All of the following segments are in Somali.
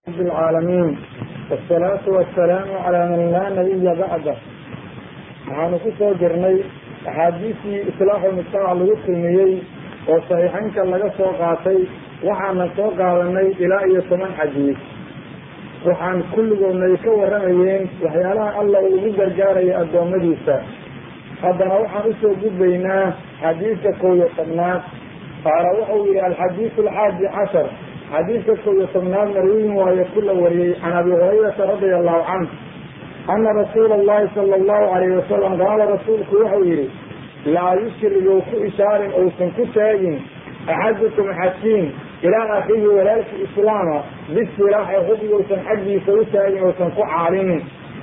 رب العالمين والصلاة والسلام على من لا نبي بعده. waxaanu ku soo jirnay axaadiistii islaaxu mujtamac lagu qiimeeyey oo saxiixaynka laga soo qaatay. waxaana soo qaadanay ilaa iyo 10 xadiis. waxaan kulligoodnay ka warramayeen waxyaalaha alla uu ugu gargaarayo addoommadiisa. haddana waxaan usoo gudbaynaa xadiiska 11aad. qaala wuxuu yihi alxadiisu 11 xadiiska 11aad marwiyin waayo ku la wariyey can abi hurayrata radia allahu canhu ana rasuula allahi sala allahu alayhi wasalam qaala rasuulku wuxuu yihi laa yushrigu ku ishaarin uusan ku taagin axadukum xakiin ilaa akhiihi walaalki islaama bisilaaxi hubiguusan xaggiisa u taagin uusan ku caalinin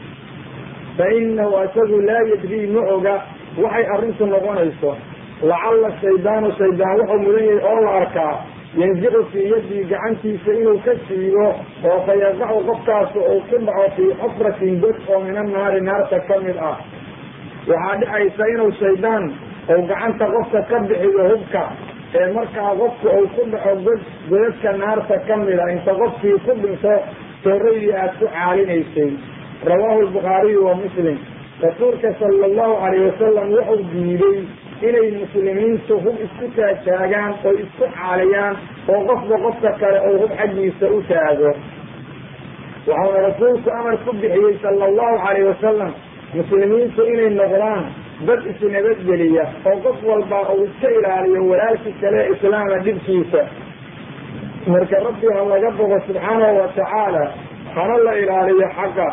fainahu asagu laa yadrii ma oga waxay arrintu noqonayso. lacalla shaydaan wuxuu mudan yahay oo la arkaa yanzicu fii yadii gacantiisa inuu ka siibo oo fayaqacu qofkaas uu ku dhaco fii xufratin god oo min annaari naarta ka mid ah. waxaa dhicaysa inuu shaydaan uu gacanta qofka ka bixiyo hubka ee markaa qofku uu ku dhaco godadka naarta ka mida inta qofkii ku dhinto sooradii aad ku caalinaysay. rawaahu albukhaariyu wa muslim. rasuulka sala allahu calayhi wasalam wuxuu diiday inay muslimiintu hub isku taagtaagaan oo isku caaliyaan oo qofba qofka kale uu hub xaggiisa u taago. waxauna rasuulku amar ku bixiyey sala allahu calayhi wasalam muslimiintu inay noqdaan dad isnabadgeliya oo qof walba uu iska ilaaliyo walaalkii kale islaama dhibkiisa. marka rabbi ha laga bogo subxaanahu watacaala hana la ilaaliyo xaqa.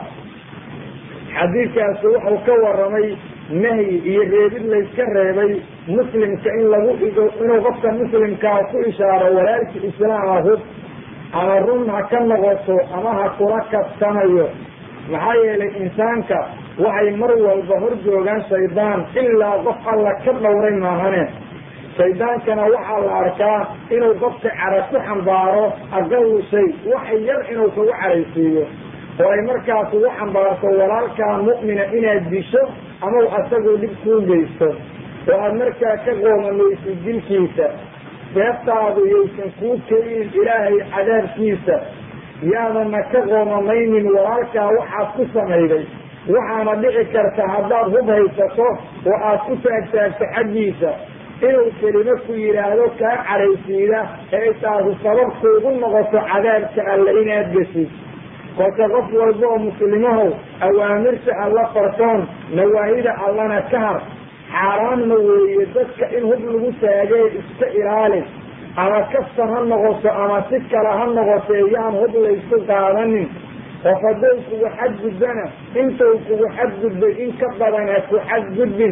xadiidkaasi wuxuu ka warramay nahyi iyo reebid layska reebay muslimka in lagu dhigo inuu qofka muslimkaa ku ishaaro walaalki islaama hub ama run ha ka noqoto ama ha kula kabsanayo. maxaa yeelay insaanka waxay mar walba hor joogaan shaydaan ilaa qof alla ka dhowray maahane. shaydaankana waxaa la arkaa inuu qofka cara ku xambaaro aqallu shay wax yar inuu kagu caraysiiyo oo ay markaas ugu xambaarto walaalkaa mu'mina inaad disho ama asagoo dhib kuu geysto oo aad markaa ka qoomamaysid dilkiisa. seeftaadu yaysan kuu keenin ilaahay cadaabkiisa. yaadana ka qoomamaynin walaalkaa waxaad ku samayday. waxaana dhici karta haddaad hub haysato oo aad ku taagtaagto xaggiisa inuu kelimo ku yidhaahdo kaa caraysiida ee taasu sabab kuugu noqoto cadaabka alle inaad gesid. kolka qof walba oo muslimahow awaamirta alla fartoon nawaahida allana ka har. xaaraanna weeye dadka in hub lagu taagee iska ilaalin ama kaftan ha noqoto ama si kale ha noqotee yaan hub laysu qaadanin. qof hadduu kugu xadgudbana intuu kugu xadgudbay in ka badan ha ku xadgudbin.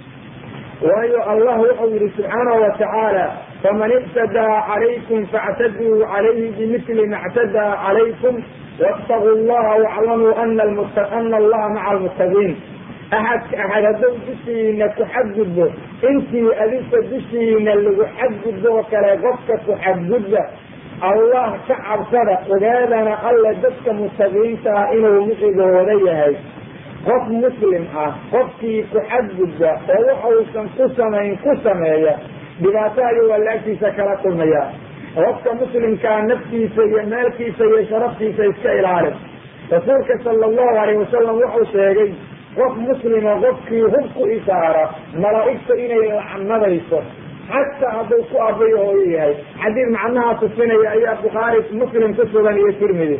waayo allah wuxuu yihi subxaanahu watacaala faman ictadaa calaykum factaduu calayhi bimili ma ctadaa calaykum waataquu llaha waclamuu ana allaha maca almuttaqiin. axad hadduu dushiina ku xadgudbo intii adinka dushiina lagu xadgudbo oo kale qofka ku xadgudba allah ka cabsada ogaadana alle dadka muttaqiinta ah inuu micigooda yahay. qof muslim ah qofkii ku xadgudba oo waxausan ku samayn ku sameeya dhibaato ayuu alla agtiisa kala kulmaya. qofka muslimkaa naftiisa iyo maalkiisa iyo sharaftiisa iska ilaalin. rasuulka sala allahu alayhi wasalam wuxuu sheegay qof muslima qofkii hub ku ishaara malaa'igta inay lacnadayso xataa hadduu ku abayo hooyo yahay. xadiid macnaha tusinaya ayaa bukhaari muslim ku sugan iyo tirmidi.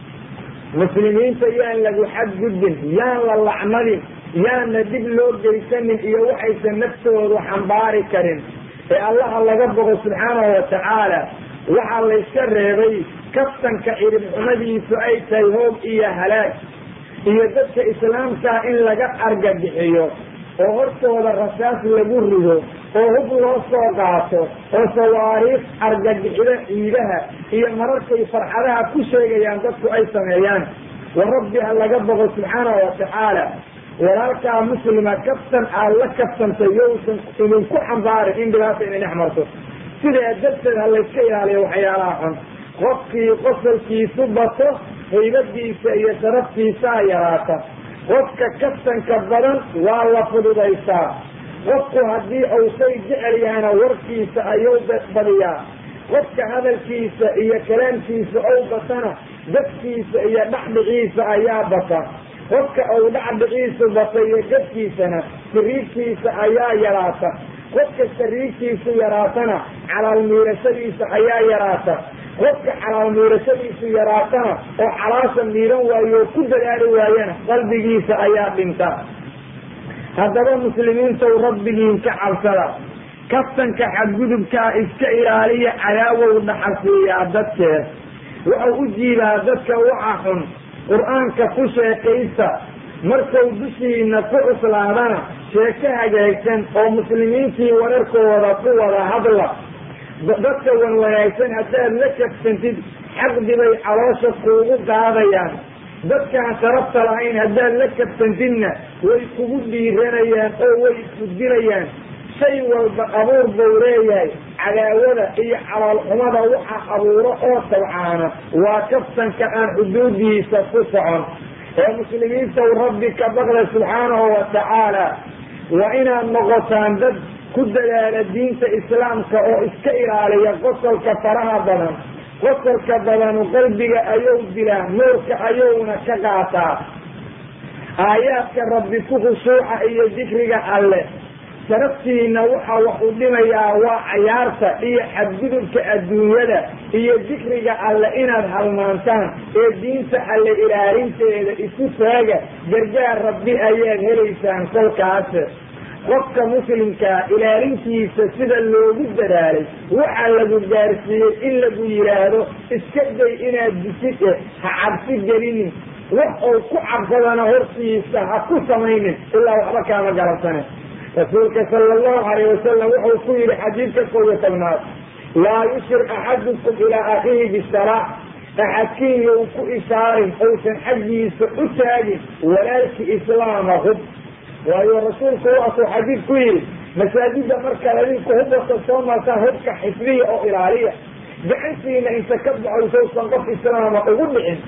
muslimiinta yaan lagu xadgudbin, yaan la lacnadin, yaana dib loo geysanin iyo waxaysan naftoodu xambaari karin ee allaha laga bogo subxaanahu watacaala. waxaa layska reebay kaftanka ciribxumadiisu ay tahay hoog iyo halaag iyo dadka islaamkaa in laga argagixiyo oo hortooda rasaas lagu rido oo hub loo soo qaato oo sawaariikh argagixida ciidaha iyo mararkay farxadaha ku sheegayaan dadku ay sameeyaan. wa rabbi ha laga bogo subxaanahu watacaala. walaalkaa muslima kaftan aad la kaftantay yowsan idinku xambaarin in dhibaata inay dhex marto. sidaa darteed ha layska ilaaliyo waxyaalaha xun. qofkii qosolkiisu bato haybadiisa iyo sharaftiisaa yaraata. qofka kaftanka badan waa la fududaysaa. qofku haddii uu shay jecel yahayna warkiisa ayuu badiyaa. qofka hadalkiisa iyo kalaamkiisa ou batana dadkiisa iyo dhacdhiciisa ayaa bata. qofka uu dhacdhiciisu bata iyo dadkiisana sariigtiisa ayaa yaraata. qofka sariigtiisu yaraatana calaal miirashadiisa ayaa yaraata. qofka calaal miirashadiisu yaraatana oo calaasha miiran waayo oo ku dadaali waayana qalbigiisa ayaa dhinta. haddaba muslimiintow rabbigiin ka cabsada, kaftanka xadgudubkaa iska ilaaliya, cadaawow dhaxalsiiyaa dadkeed, wuxuu u jiidaa dadka waxa xun. qur-aanka ku sheekaysta, markuu dushiina ku cuslaadana sheeko hagaagsan oo muslimiintii wararkooda ku wada hadla. dadka wan wanaagsan haddaad la kabsantid xaqdibay caloosha kuugu qaadayaan. dadkaan sharafta lahayn haddaad la kabsantidna way kugu dhiiranayaan oo way isfudinayaan. shay walba abuur buu leeyahay. cadaawada iyo calaalxumada waxa abuuro oo tabcaana waa kabtanka aan xuduudiisa ku socon. ee muslimiintaw rabbi ka baqda subxaanahu watacaala, waa inaad noqotaan dad ku dadaala diinta islaamka oo iska ilaaliya qosolka faraha badan. qosolka badanu qalbiga ayuu dilaa, nuurka ayuuna ka qaataa. aayaadka rabbi ku khushuuca iyo dikriga alle. sharaftiina waxaa wax u dhimayaa waa cayaarta iyo xadgudubka adduunyada iyo dikriga alle inaad halmaantaan. ee diinta alle ilaalinteeda isu taaga, gargaar rabbi ayaad helaysaan. kolkaas qofka muslimkaa ilaalintiisa sida loogu dadaalay waxaa lagu gaarsiiyey in lagu yidhaahdo iska day inaad disid ha cabsi gelinin. wax uu ku cabsadana hortiisa ha ku samaynin ilaa waxba kaama garabsane. rasuulka sala allahu calayh wasalam wuxuu ku yidhi xadiidka 11 laa yushir axadukum ilaa akhiihi bisalaax. axadkiin you ku ishaarin uusan xaggiisa u taagin walaalki islaama hub. waayo rasuulku waasuu xadiid ku yidhi masaajida markaad adinku hubata soo martaan hubka xifdiya oo ilaaliya. gacantiina inta ka baxaysousan qof islaama ugu dhicin.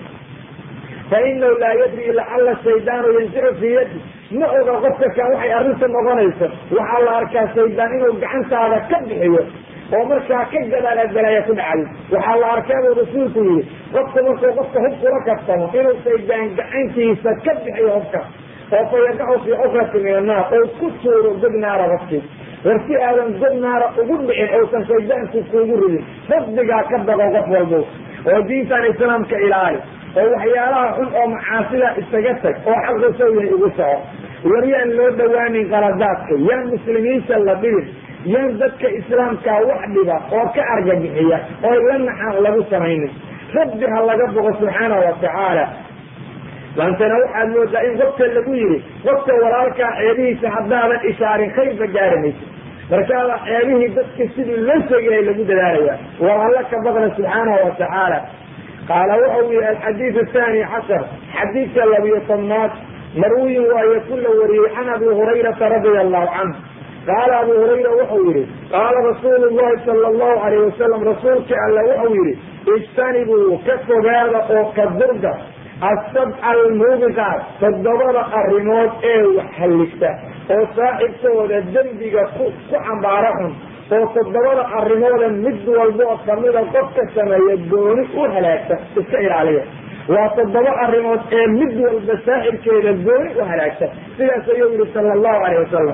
fainahu laa yadri lacalla shaydaanu yansicu fii yadi. ma oga qofka kan waxay arrinta noqonayso. waxaa la arkaa shaydaan inuu gacantaada ka bixiyo oo markaa ka gadaalagalaya ku dhacay. waxaa la arkaa buu rasuulku yidhi qofka markuu qofka hub kula kaftamo inuu shaydaan gacantiisa ka bixiyo hubka oo fayaqacu fii cukrati min annaar oo ku tuuro god naara qofkii. war si aadan god naara ugu dhicin ousan shaydaanku kuugu ridin rabbigaa ka baqo qof walbo oo diintan islaamka ilaali oo waxyaalaha xun oo macaasida isaga tag oo xaqa sawyahay ugu soco. war yaan loo dhawaanin qaladaadka, yaan muslimiinta la dhibin, yaan dadka islaamkaa wax dhiba oo ka argagixiya oo la naxan lagu samaynin. rabbi ha laga boqo subxaanahu watacaala. maantana waxaad moodaa in qofka lagu yidhi qofka walaalkaa ceebihiisa haddaadan ishaarin khayrba gaaramaysa. markaada ceebihii dadka sidii loo sheegayay lagu dadaalaya. war alla ka baqna subxaanahu watacaala. qaala wuxuu yihi alxadiid athani cashar, xadiidka 12 marwiyin waaye ku la wariyey can abi hurayrata radia allahu canhu. qaala abu hurayra wuxuu yihi qaala rasuulu llahi sala allahu alayh wasalam, rasuulka alla wuxuu yihi ijtanibuu ka fogaada oo ka durga asabca almuubiqaat 7 arrimood ee wax halligta oo saaxibkooda dembiga ku cambaaro xun oo 7 arrimooda mid walboo kamida qofka sameeya gooni u halaagta. iska ilaaliya. waa 7 arrimood ee mid walba saaxibkeeda gooni u halaagta. sidaas ayuu yihi sala allahu alayh wasalam.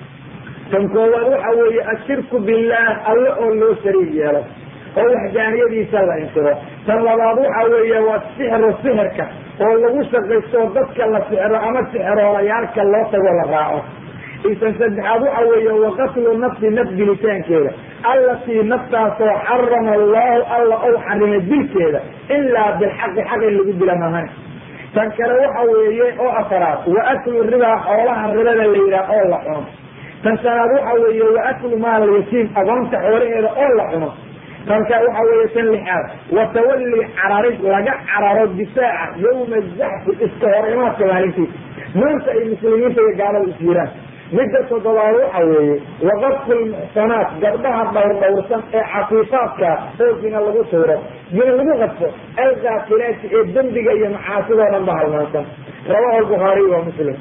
tan koowaad waxa weeye ashirku billaah, alle oo loo shariig yeelo oo waxdaaniyadiisa la inkiro. tan labaad waxa weeye waa sixru, sixirka oo lagu shaqaysto dadka la sixro ama sixroollayaalka loo tago la raaco. isan saddexaad waxa weeye waqatlu nafsi, naf dilitaankeeda allatii naftaasoo xarama allahu alla ou xarimay dilkeeda ilaa bilxaqi xaq in lagu dila mahan. tan kale waxa weeye oo afaraad wa aklu ribaa, xoolaha ribada la yidhaah oo la cuno. tan shanaad waxa weeye wa aklu maal yatiim, agoonta xoolaheeda oo la cuno. tanka waxa weeye tan lixaad wa tawalli cararid, laga cararo difaaca yawma zaxfi, iska hor imaadka maalintiisa. maanta ay muslimiinta iyo gaalada is jiraan. midda 7aad waxa weeye waqadfu lmuxsanaat, gabdhaha dhowrsan ee cafiifaadka oo zina lagu tuuro, zina lagu qadfo, algaafilaati ee dembiga iyo macaasidoo dhan ba halmaansan. rawahu albukhaariy wa muslim.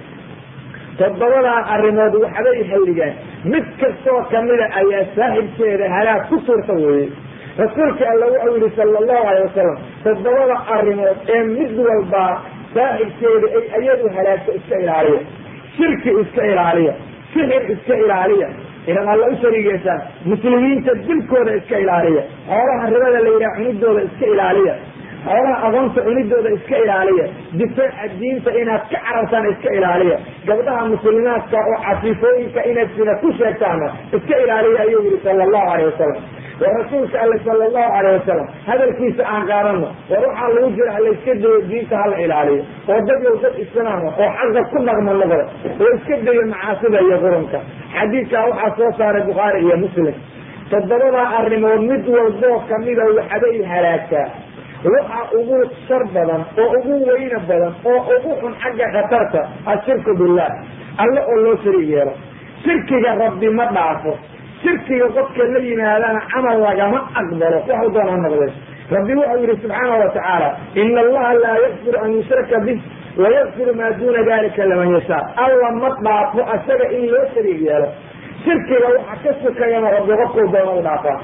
7 arrimood waxbay halligaan, mid kastoo kamida ayaa saaxibkeeda halaag ku suurta weeye. rasuulka alla wuxuu yidhi sala allahu alayh wasalam toddobada arrimood ee mid walbaa saaxibkeeda ay ayadu halaagto iska ilaaliya. shirki iska ilaaliya, sixir iska ilaaliya, inaad alla u shariigeysaan, muslimiinta dilkooda iska ilaaliya, xoolaha ribada la yidhaha cunidooda iska ilaaliya, xoolaha agoonta cunidooda iska ilaaliya, difaaca diinta inaad ka carartaan iska ilaaliya, gabdhaha muslimaadka oo cafiifooyinka inaad sida ku sheegtaana iska ilaaliya ayuu yihi sala allahu alayh wasalam. war rasuulka alle sala allahu alayh wasalam hadalkiisa aan qaadano, war waxaa lagu jira halayska dayo diinta hala ilaaliyo, oo dadyow dad islaama oo xaqa ku dhaqma noqda, oo iska dayo macaasida iyo qurunka. xadiidkaa waxaa soo saaray bukhaari iyo muslim. toddobadaa arrimood mid walboo kamida waxbay halaagtaa. waxa ugu shar badan oo ugu weyna badan oo ugu xun xagga khatarta ashirku billah, alle oo loo shariig yeelo. shirkiga rabbi ma dhaafo, shirkiga qofka la yimaadana camal lagama aqbalo waxu doona noqday. rabbi wuxuu yihi subxaana watacaala ina allaha laa yakfiru an yushraka bih wayakfiru maa duuna dalika liman yashaa. alla ma dhaafo asaga in loo shariig yeelo. shirkiga waxa ka sukayana rabbi qofkuu doona u dhaafaa.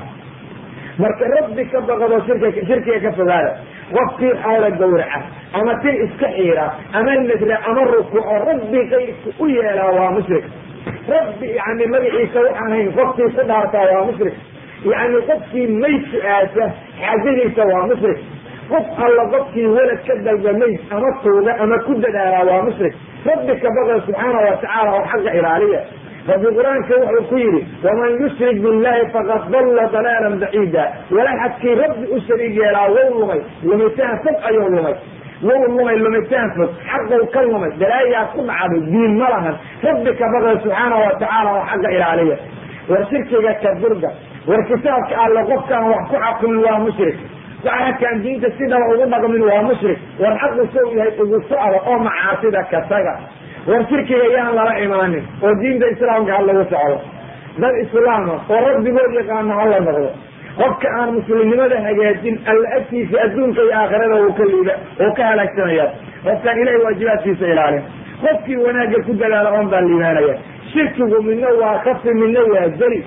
marka rabbi ka baqado shirkiga ka fogaada. qofkii xoola gawraca ama tin iska xiira ama nadra ama rukuuco rabbi kayrka u yeelaa waa mushrik. rabbi yani magaciisa waxaan hayn qofkii ku dhaartaa waa mushrik. yani qofkii mayd su-aasha xaajadiisa waa mushrik. qof alla qofkii welad ka dalba mayd ama tuuga ama ku dadaalaa waa mushrik. rabbi ka baqda subxaana watacaala oo xaqa ilaaliya. rabbi qur-aanka wuxuu ku yidhi waman yushrik billahi faqad dalla dalaalan baciida. walaxadkii rabbi u shariig yeelaa wow lumay, lumitaan fog ayuu lumay. wow lumay lumitaan fog, xaqow ka lumay, dalaayaa ku dhacday, diin ma lahan. rabbi ka baqda subxaana watacaala oo xaqa ilaaliya. war shirkiga ka durga, war kitaabka alle qofkaan wax ku xakumin waa mushrik. waxakaan diinta sidaba ugu dhaqmin waa mushrik. war xaqu sow yahay ugu socda oo macaasida ka taga. war shirkiga yaan lala imaanin oo diinta islaamka ha lagu socdo. dad islaama oo rabbigood yaqaana hala noqdo. qofka aan muslimnimada hagaajin alla agtiisa adduunka iyo aakhirada uu ka liida oo ka halaagsanaya. qofkaan ilahay waajibaadkiisa ilaalin. qofkii wanaagga ku dadaala oon baa liibaanaya. shirkigu midna waa kafi, midna waa jeli,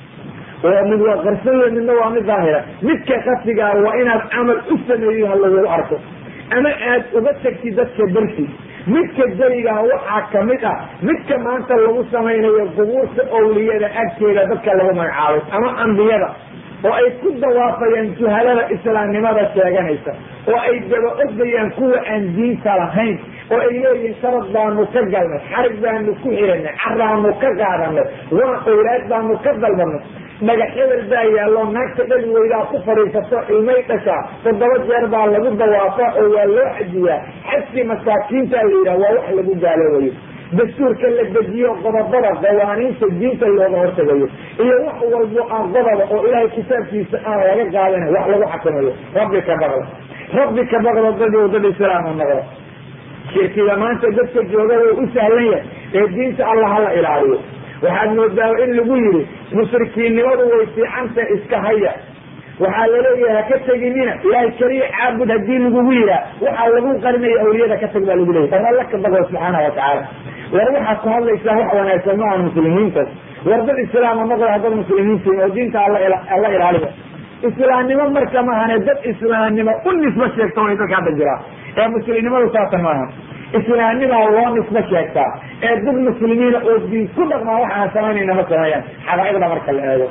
oo mid waa qarsanya, midna waa mid daahira. midka kafigaa waa inaad camal u sameeyin ha lagugu arko ama aad uga tagtid dadka darsi. midka jeligaa waxaa kamid ah midka maanta lagu samaynayo qubuurta owliyada agteeda dadka lagu magacaabay ama ambiyada, oo ay ku dawaafayaan juhalada islaamnimada sheeganaysa, oo ay daba ordayaan kuwa aan diinta lahayn, oo ay leeyihin sharad baanu ka galnay, xarig baanu ku xiranay, caraanu ka qaadanay, waa owlaad baanu ka dalbanay, dhagax hebel baa yaallo naagta dhali weydaa ku fadhiisato ilmay dhashaa 7 jeer baa lagu dawaafaa oo waa loo xajiyaa. xajkii masaakiinta la yidhaha waa wax lagu gaaloobayo. dastuurka la dejiyo qodobada qawaaniinta diinta looga hortagayo iyo wax walbo aan qodoba oo ilaahay kitaabkiisa aan laga qaadana wax lagu xakameeyo. rabbi ka baqda, rabbi ka baqda dad islaama noqdo. shirkiga maanta dadka jooga way u sahlan yahay ee diinta allah hala ilaaliyo. waxaad moodaa in lagu yidhi mushrikiinnimadu way fiicanta iska haya. waxaa laleeyahay haka teginina ilaahay keliya caabud hadii lagugu yihaa waxaa lagu qarinaya awliyada ka tag baa lagu leeyay. war alla ka baqda subxaana watacaala. war waxaad ku hadlaysaa wax wanaagsan ma aha muslimiintas. war dad islaama noqda dad muslimiintiin oo diinta alla ilaaliya. islaamnimo marka maahane dad islaamnimo u nisbo sheegta way dadka hadda jiraa ee muslimnimadu saasa maaha. islaamnimaa loo nisbo sheegtaa ee dad muslimiina oo diin ku dhaqmaa waxaan samaynayna ma sameeyaan. xaqaa'iqda marka la eego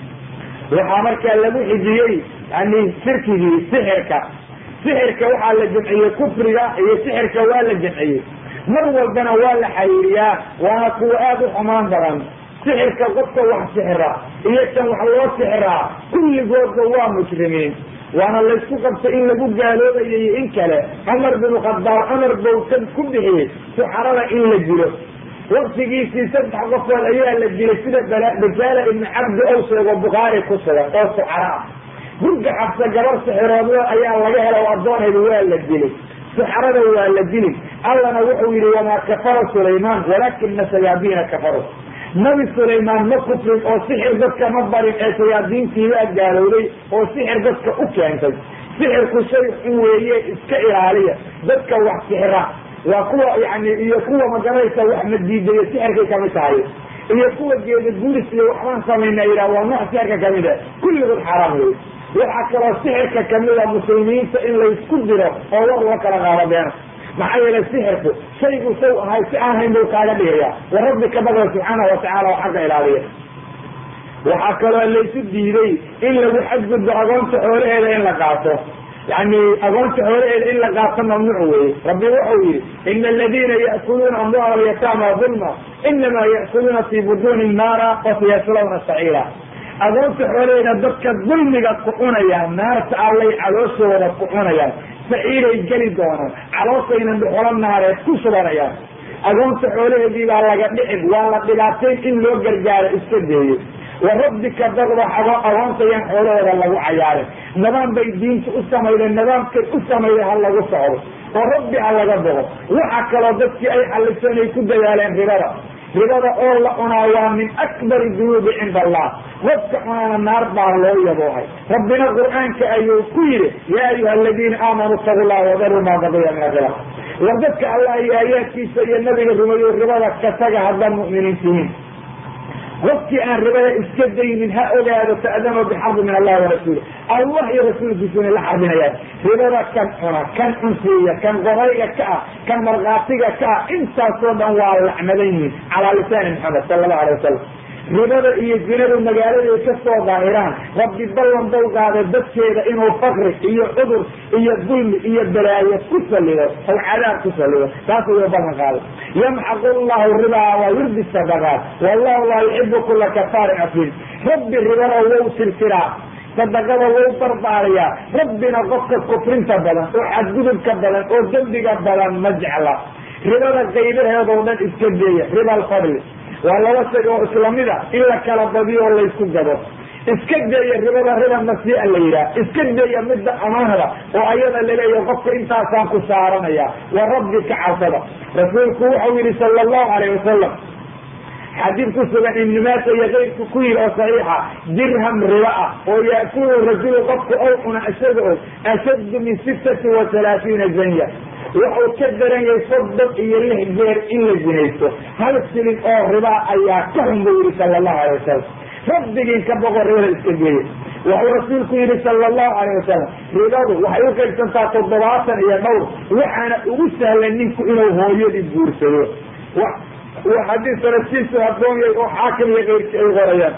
waxaa markaa lagu xijiyey yani shirkigii sixirka. sixirka waxaa la jamciyey kufriga iyo sixirka waa la jamciyey. mar walbana waa la xariiriyaa, waana kuwa aada u xumaan badan. sixirka qofka wax sixira iyo kan wax loo sixiraa kulligoodba waa mujrimiin. waana laysku qabtay in lagu gaaloobayo iyo in kale. cumar binu khadaab amar bowtan ku bixiyey suxarada in la dilo. waqtigiisii 3 qofood ayaa la dilay sida bajaala ibni cabdi ow sheego bukhaari ku sugan oo suxara ah. gurga xabsa gabar sixiroodyo ayaa laga hela oo addooneeda waa la dilay. suxarada waa la dilin. allana wuxuu yihi wamaa kafara sulaymaan walaakina shayaadiina kafaru. nabi sulaymaan ma kufrin oo sixir dadka ma barin ee shayaadiintii waa gaalowday oo sixir dadka u keentay. sixirku shay xun weeye, iska ilaaliya. dadka wax sixira waa kuwa yani iyo kuwa maganaysa wax madiidayo sixirkay kamid tahay, iyo kuwa geeda guuris iyo waxbaan samayna yidhah waa nooc sixirka kamid ah. kulligood xaaraam wey. وحكرا سحرك كمية مسلمين فإن لا يسكدره أو وكلا غالبين معايا السحر شيء سوء هاي سعاهم بالقالة بيها وربك بغير سبحانه وتعالى وحق إلى عليه وحكرا اللي يسدي لي إلا بحجب الدرجون تحوله إلا لقاته يعني أقول حوالي إلا قاطع ممنوعه ربي وحوي إن الذين يأكلون أموال اليتامى ظلما إنما يأكلون في بطون النار وسيصلون سعيرا أقول حوالي ندك الظلم قطعونا يا النار تعالي علوسه ودقعونا يا سعيرا يجري دونا علوسه ينبحر النار يكسر يا أقول حوالي دي والله قد لعب والله بلاتين إن لو قرجال استدهي وربك ضرب حواء وانت ينحوله والله عياره نظام بيدين تقسم إلى النظام كتقسم إلى هلا وصعره وربي على قدره وحكى لضدك أي حلسان يكون ديالين ربما الله أنا من أكبر الذنوب عند الله وابتحنا النار الله يبوهي ربنا القرآن كأيو كيره يا أيها الذين آمنوا اتقوا الله وذروا ما بقي من الغلا وردك الله يا آياتي سيد النبي ربما كتاك هذا المؤمنين فيهم وقتي أن ربنا استدعي من هؤلاء وتأذنوا بحرب من الله ورسوله الله ورسوله بسون الله حربنا يا ربنا كان هنا كان أنسية كان غريقة كأ كان مرغاتية كأ انت صوبا والعملين على لسان محمد صلى الله عليه وسلم ربنا يجنب المجالات يكسوا ظاهران ربي ضلن ضوء هذا الدكتور إنه فقر إيه عذر إيه الظلم إيه البلايا كسر له أو عذاب كسر له تاسو يبغى قال يمحق الله الربا ويربي الصدقات والله لا يحب كل كفار أثيم ربي الربا ووصل الفراق صدقات ووصل باريا ربنا قصد كفرين تبلا وحدود كبلا وذنب كبلا مجعلا ربا غير هذا ودن إسكندية ربا الفضل والله وسجوا إسلامي ذا إلا كلا بدي والله يسكت جبر إسكت يا ربا مسيء الليلة إسكت يا مدة أمانة وأيضا اللي يقف إنت ساق سارنا يا وربك عصبة رسولك وحوي صلى الله عليه وسلم حديث كسبا إن ما سيغير كويل أو صحيحة درهم رواء ويأكل الرجل قف أوقنا أشد من 36 جنيه وحو كدران يصدق يليه غير إلا جنيته هل السلين أو ربا أيها كهم بوري صلى الله عليه وسلم ربك كبغوا الربا الإسكندرية وحو رسولك يري صلى الله عليه وسلم رباده وحيوك التنطاع تضباطا يا نور وحانا أغسها لنينكو إنه هو يدي بور سلوه وحديث رسيسه هدون وحاكم يغير غريان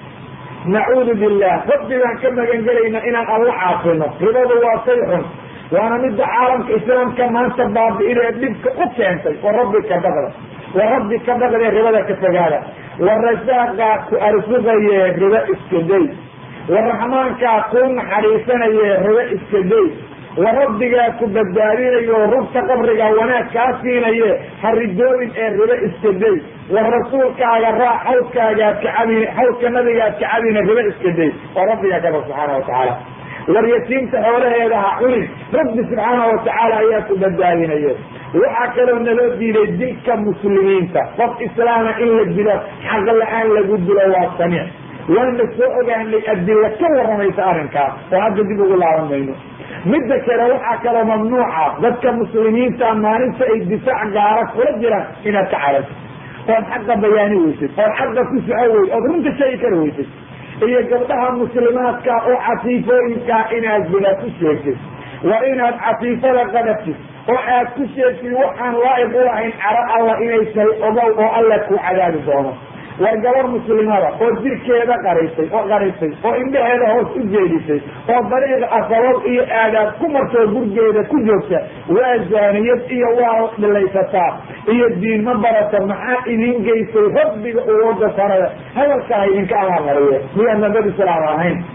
نعوذ بالله ربنا كما قلنا إنا الله عاصلنا رباده واصيح وانا مد عالم الاسلام كما انت باب الى ابنك اكنت وربك بغل ربك فقاله والرزاق ارزقه ربا اسكدي والرحمن كاكون حريصنا ربا اسكدي وربك كبدالين وربك قبرك وناك كاسين حردون ربا اسكدي والرسول كاغا حوك كعبين حوك النبي كعبين ربا اسكدي وربك كبر سبحانه وتعالى واليتيم تحوله إلى حولي رب سبحانه وتعالى إياك بدالين إياك وحكرا أن الذي لديك مسلمين فقط إسلاما إلا الجلال حق الآن لقد له الصنيع وأن السؤال أن يؤدي لك كورا ما يسألنك وهذا دي بقول الله عنه مدك وحكرا ممنوعة ذلك مسلمين تأمانين سيدفاع جارك ورجلا إنا تعرف فالحق بياني ويسد فالحق كسعوي أظن شيء كرويسد هي قبلها مسلمات كأو عفيفين كائنات بلا تشيكي وإنها عفيفة لقدتي وحاد تشيكي وحان لائق وحين عراء الله إنه شيء أضوء وألك وعذاب دوما والجوار مسلمات وذير كيدا قريسي وإن هذا هو سجيدي وطريق أصوات إيه آداب كمرتو برجيدة كجوكسة وزانية إيه الله لليسطاء إيه الدين مبارة محائنين جيسي ربك أورد فريا هذا الكاهين كأمام مرية لأن النبي صلى الله عليه وسلم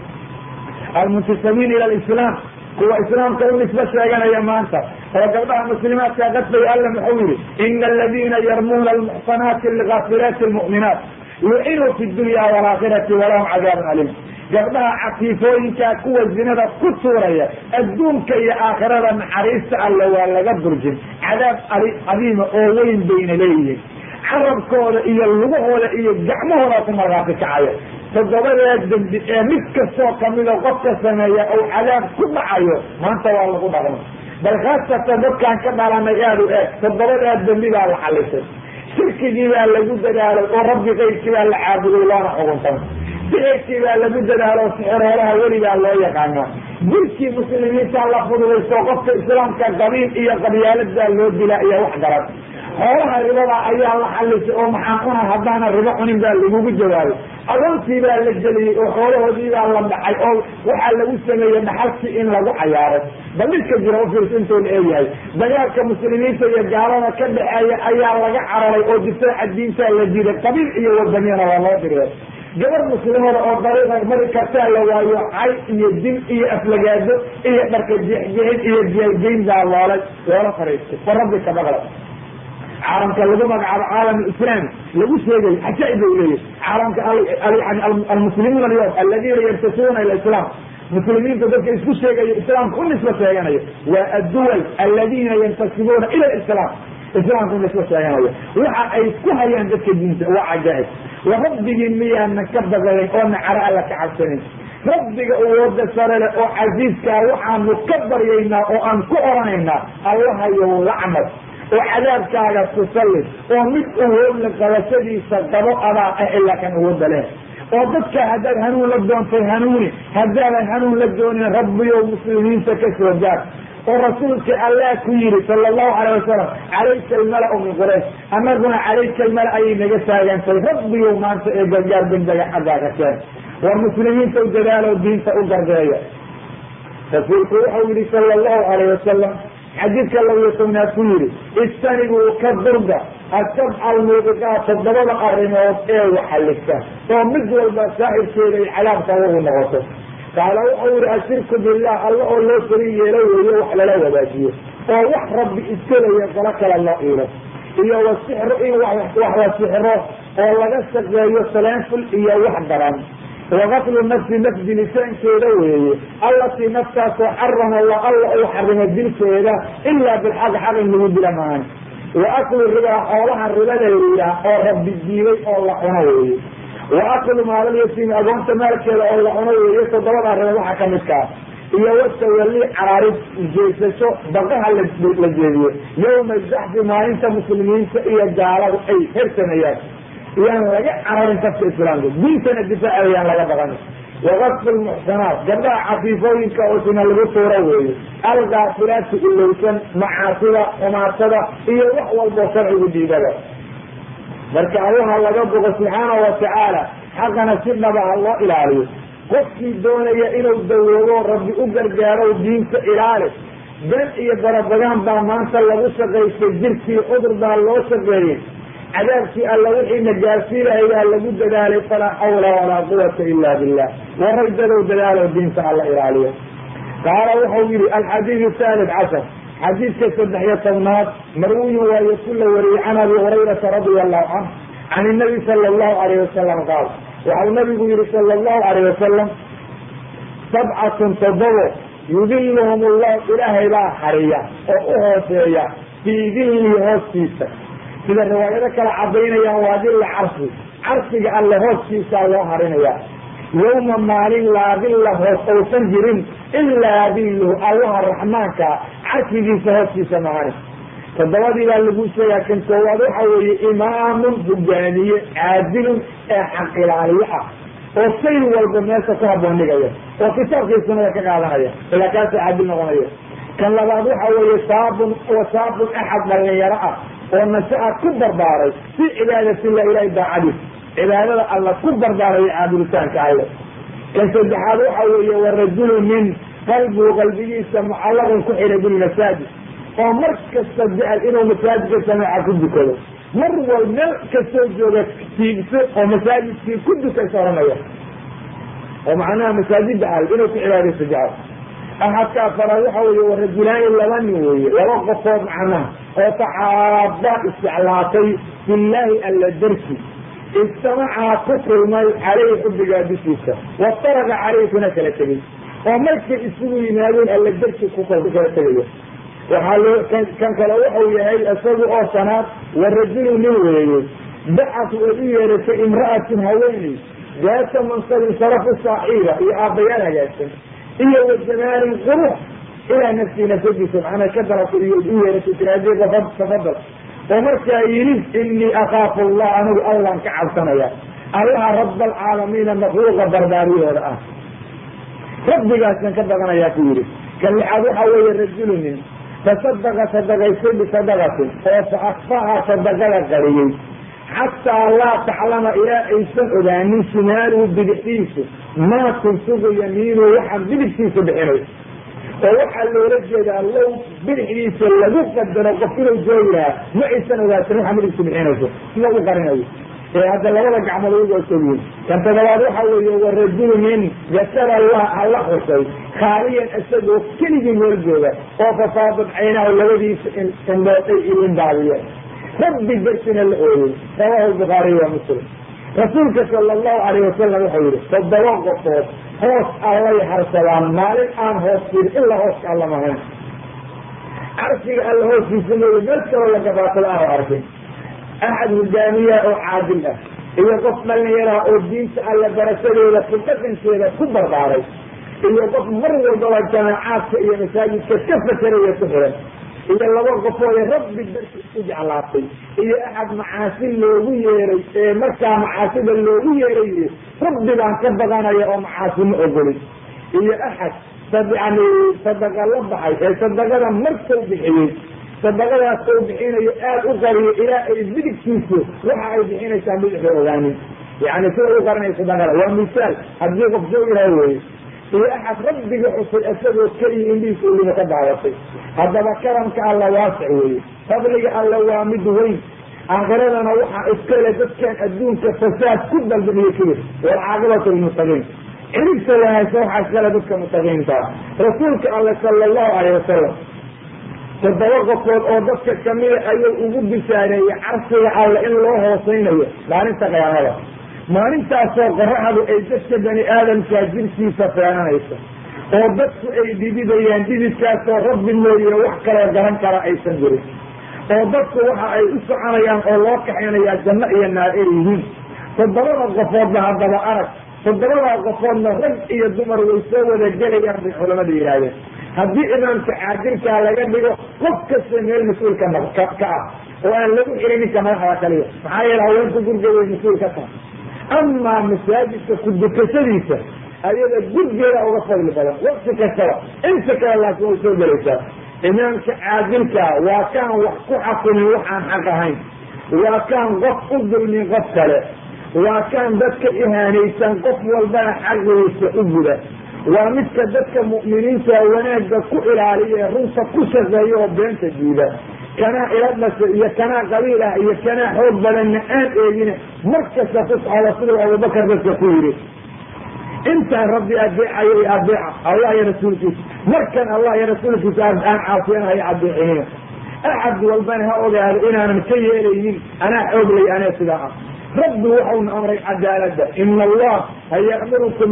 المنتسبين إلى الإسلام هو إسلام كون نسبة شاقنا يا مانتا فقبلها المسلمات كاقت بيألم حولي إن الذين يرمون المحصنات الغافلات المؤمنات يعينوا في الدنيا والآخرة ولهم عذاب أليم قبلها عفيفوين كاكوة الزنادة كتورية الدون كي آخرة حريص الله ولا قدرجم عذاب عظيم أولين بين ليه حرب كولا إيا اللغة ولا إيا الجعمه ولا تمرغاتك عاية فالضبط يقدم مثل السوق من الغطة سنية أو عذاب كل عاية ما انت والله قد أغنى بل خاصة تدك كان كما على مجاله فالضبط يقدم بها الحلسة شرك جيبها اللي قد داله وربي غير كبها اللي عابدوا الله نحوهم sixirkii baa lagu dadaalo sixiroolaha weligaa loo yaqaanaa dilkii muslimiinta la fududaysto qofka islaamka qabiil iyo qabyaalada loo dilaa iyo wax garan xoolaha ribada ayaa la xalisay oo maxaa cuna haddaana ribo cunin baa lagugu jawaabay adoontii baa la geliyey oo xoolahoodii baa la dhacay oo waxaa lagu sameeyey dhaxalkii in lagu cayaaray bal midka jira ufiirsa intuu la eeyahay dagaalka muslimiinta iyo gaalada ka dhexeeya ayaa laga cararay oo difaaca diintaa la diiday qabiil iyo wadaniyana waa loo diriyay gabar muslimada oo dariiqa mari kartaa la waayo cay iyo dil iyo aflagaado iyo dharka jeexjeexid iyo diyaalgeyn baa loola fariistay wa rabbi ka baqla caalamka lagu magacaabo caalam islaami lagu sheegay xajaaib bay leeyahy caalamka almuslimuuna alyawm aladiina yantasuuna ila islam muslimiinta dadka isku sheegaya islaamka u nisba sheeganayo waa adduwal aladiina yantasibuuna ila islam islaamka u nisba sheeganayo waxa ay ku hayaan dadka diinta waa cajaaib wa rabbigii miyaana ka baqayn oona cara alla ka cabsanin rabbiga awooda sare leh oo casiiskaa waxaanu ka baryaynaa oo aan ku oranaynaa allahayow lacnad oo cadaabkaaga tusalli oo mid awoodla qabashadiisa qabo adaa ah ilaa kan awooda leh oo dadka haddaad hanuun la doontay hanuuni haddaadan hanuun la doonin rabbiyow muslimiinta ka soo gaar oo rasuulka allah ku yidhi sala allahu calayh wasalam calayka almala-u min quraysh annaguna calayka almala ayay naga taagantay rabbiyow maanta ee gargaar degdega xaggaa ka keen war muslimiinta u dadaalow diinta u gardeeya rasuulku wuxuu yidhi sala allahu calayh wasalam xadiidka 12 ku yidhi istanibuu ka durga asabca almuubiqaat 7 arrimood ee waxalista oo mid walba saaxibkeeda ay cadaabka ugu noqoto qaala wuxuu yidhi ashirku billah alla oo loo sariig yeelo weeye wax lala wadaajiyo oo wax rabbi iskelaya qolo kale loo iilo iyo wasixro in wax la sixro oo laga shaqeeyo salaanful iyo wax daran وغسل النفس نفس لسان كيدا وهي التي نفسها حرم الله الله حرم الدين كيدا إلا بالحق حق من بلا مان وأكل الربا حولها الربا ليلة أو رب الدين الله عنوي وأكل مال اليتيم أظن مالك الله عنوي يصدر الربا حكمك هي وسوي لي عارف جيسو بقها للجيزية يوم الزحف ما أنت مسلمين سئية جعله أي هرسنيات يعني لقى عرار انتفت الإسلام دينتنا الدفاع يعني لقى بغني وغصب المحسنات جماعة عفيفوين كأوسنا لغطورة وهي الغافلات اللي يكون معاصرة ومعصرة هي وحوى البصر الجديد بركعوها لقبه سبحانه وتعالى حقنا سيدنا بها الله إلى عليه قفي الدولة إلى الدولة ربي أقر جارو دينك إلى عليه بل إيه بربغان بامانسا لغوشة غيش الجرسي أقر بها الله شغيرين عذابك الله وحي نجاسير إلى لابد ذلك فلا حول ولا قوة إلا بالله ورجلوا دلالة الدين تعالى إلى عليه قال وحويري الحديث الثالث عشر حديث كالسبحية الناس مروي ويكل وري عن أبي هريرة رضي الله عنه عن النبي صلى الله عليه وسلم قال وعن النبي صلى الله عليه وسلم 7 تضوء يذلهم الله إلهي لا حرية وأهوثية في ذله هوثيسة sida riwaayada kala cadeynayaan waa dil carsiga alla hoostiisa loo harinaya yawma maalin laa dilla hoos uusan jirin ilaa dilluhu allaha raxmaanka carsigiisa hoostiisa maani todobadii baa lagu sheegaa kan koowaad waxa weeye imaamun hogaamiye caadilun ee xaq ilaaliye ah oo shay walba meesha ku habboon dhigaya oo kitaabkiisuna ka qaadanaya ilaa kaasa caadil noqonaya kan labaad waxa weeye saabun axad dhalinyaro ah oo nasha'a ku barbaaray si cibaadati la ilaahay daacadiis cibaadada alla ku barbaaray caabuditaanka alle kan saddexaad waxa weeye warajulu min qalbigiisa mucallaqun ku xiray bilmasaajid oo mar kasta jecel inuu masaajidka jamaaca ku dukado mar wal meel kastoo jooga tiigso oo masaajidkii ku dukaysa oranaya oo macnaha masaajidda al inuu ku cibaadaysto jecel أحد كافر وحوي والرجلان اللبن ولا قصور معنا وتعاضى استعلاقي في الله ألا درسي استمع كفر المال عليه حب جادسيسا واضطرق عليه نكلة تبي وملك السوي ينالون ألا درسي كفر نكلة تبي وحالو كان كلا وحوي هاي أسوأ أصنات والرجل نوي دعت وليه امرأة هويني جاءت من صرف الصحيحة هي أبيانها جاءت هي والجمال القروح إلى نفسي سبحانه كبر إيه تفضل ومركا يريد إني أخاف الله أنه الله كعب سنيا allaha raba alcaalamiina makhluuqa barbaariyooda ah rabbigaaskan ka badanayaa ku yidhi kan lixaad waxa weeye rajulunin tasadaqa sadaqaystay bisadaqatin oo fa akfaha sadaqada qariyey xataa laa taclama ilaa aysan ogaanin shimaaluhu bidixdiisu maa tunfiqu yamiinuhu waxaan bidixdiisa bixinay oo waxaa loola jeedaa low bidixdiisa lagu qadaro qof inuu joogi lahaa ma aysan ogaasan waxa bidixdiisa bixinayso sida u qarinayo ee hadda labada gacmood uga ogyihiin kan toddobaad waxa weeye warajulu nin yakara allah alla xusay khaaliyan isagoo keligii meel jooga oo fafaadad caynahu labadiisa indhootay idin daadiye rabbi dartina la ooyey rawaahu lbukhaariy wa muslim rasuulka sala allahu alayh wasalam wuxuu yihi 7 qofood hoos allay harsadaan maalin aan hoos jirin ilaa hooska alla mahayn carshiga alla hooskiisa mooye meel kaloo la gabaatada aanu arkin axad hogaamiya oo caadil ah iyo qof dhallinyaraha oo diinta alla barashadeeda ku dhaqankeeda ku barbaaray iyo qof mar walbaba jamaacaadka iyo masaajidka ka fakeraya ku xiran iyo 2 qofooda rabbi darti isku jeclaatay iyo axad macaasi loogu yeeray ee markaa macaasida loogu yeeray rabbi baan ka badanaya oo macaasi ma ogolin iyo axad yani sadaqa la baxay ee sadaqada markau bixiyey sadaqadaas oo bixinayo aada u qariyo ilaa ay midigtiisu waxa ay bixinaysaa midixda ogaanin yani sida u qarinaya sadaqada waa misaal haddii qof joogi laha weye iyo axad rabbiga xusay isagoo keliya indhihiisa ulima ka daadatay haddaba karamka alla waasic weeye fadliga alla waa mid weyn aakhiradana waxaa iskale dadkan adduunka fasaad ku dalbamiyo kibir walcaaqibatu lilmuttaqiin ciribta wanaagsan waxaa iskale dadka muttaqiinta rasuulka alle sala allahu alayh wasalam 7 qofood oo dadka kamida ayuu ugu bishaareeyey carsiga alle in loo hoosaynayo maalinta qiyaamada maalintaasoo qoraxdu ay dadka bani aadamkaa jirkiisa feenanayso oo dadku ay dhididayaan dhididkaasoo rabbi mooye wax kaloo garan kara aysan jirin oo dadku waxa ay u soconayaan oo loo kaxaynayaa janno iyo naar ay yihiin 7 qofoodna haddaba arag 7 qofoodna rag iyo dumar way soo wada gelayaan bay culamada yidhaahdeen haddii imaamka caadilkaa laga dhigo qof kasta meel mas-uulka ka ah oo aan lagu xirin ninka madaxda kaliya maxaa yeele haweenka gurgeeda way mas-uul ka tahay amaa masaajidka ku dukashadiisa ayada gurgeeda uga fadli badan waqti kastaba inta kale laakiin way soo gelaysaa imaamka caadilkaa waa kaan wax ku xakumin waxaan xaq ahayn waa kaan qof u dulmin qof kale waa kaan dadka ihaanaysan qof walbana xaqiisa u guda waa midka dadka mu'miniinta wanaagga ku ilaaliya runta ku shaqeeya oo beenta diida kanaa ila dhasha iyo kanaa qabiil ah iyo kanaa xoog badanna aan eegina markasta ku socda siduu abubakar dadka ku yidhi intaan rabbi adeecayo iyo adeeca allah iyo rasuulkiisa markan allah iyo rasuulkiisa aan caasiyanahay adeecinina axad walbana ha ogaado inaanan ka yeelaynin anaa xooglay anaa sidaa ah rabbi waxauna amray cadaalada in allaha yamurukum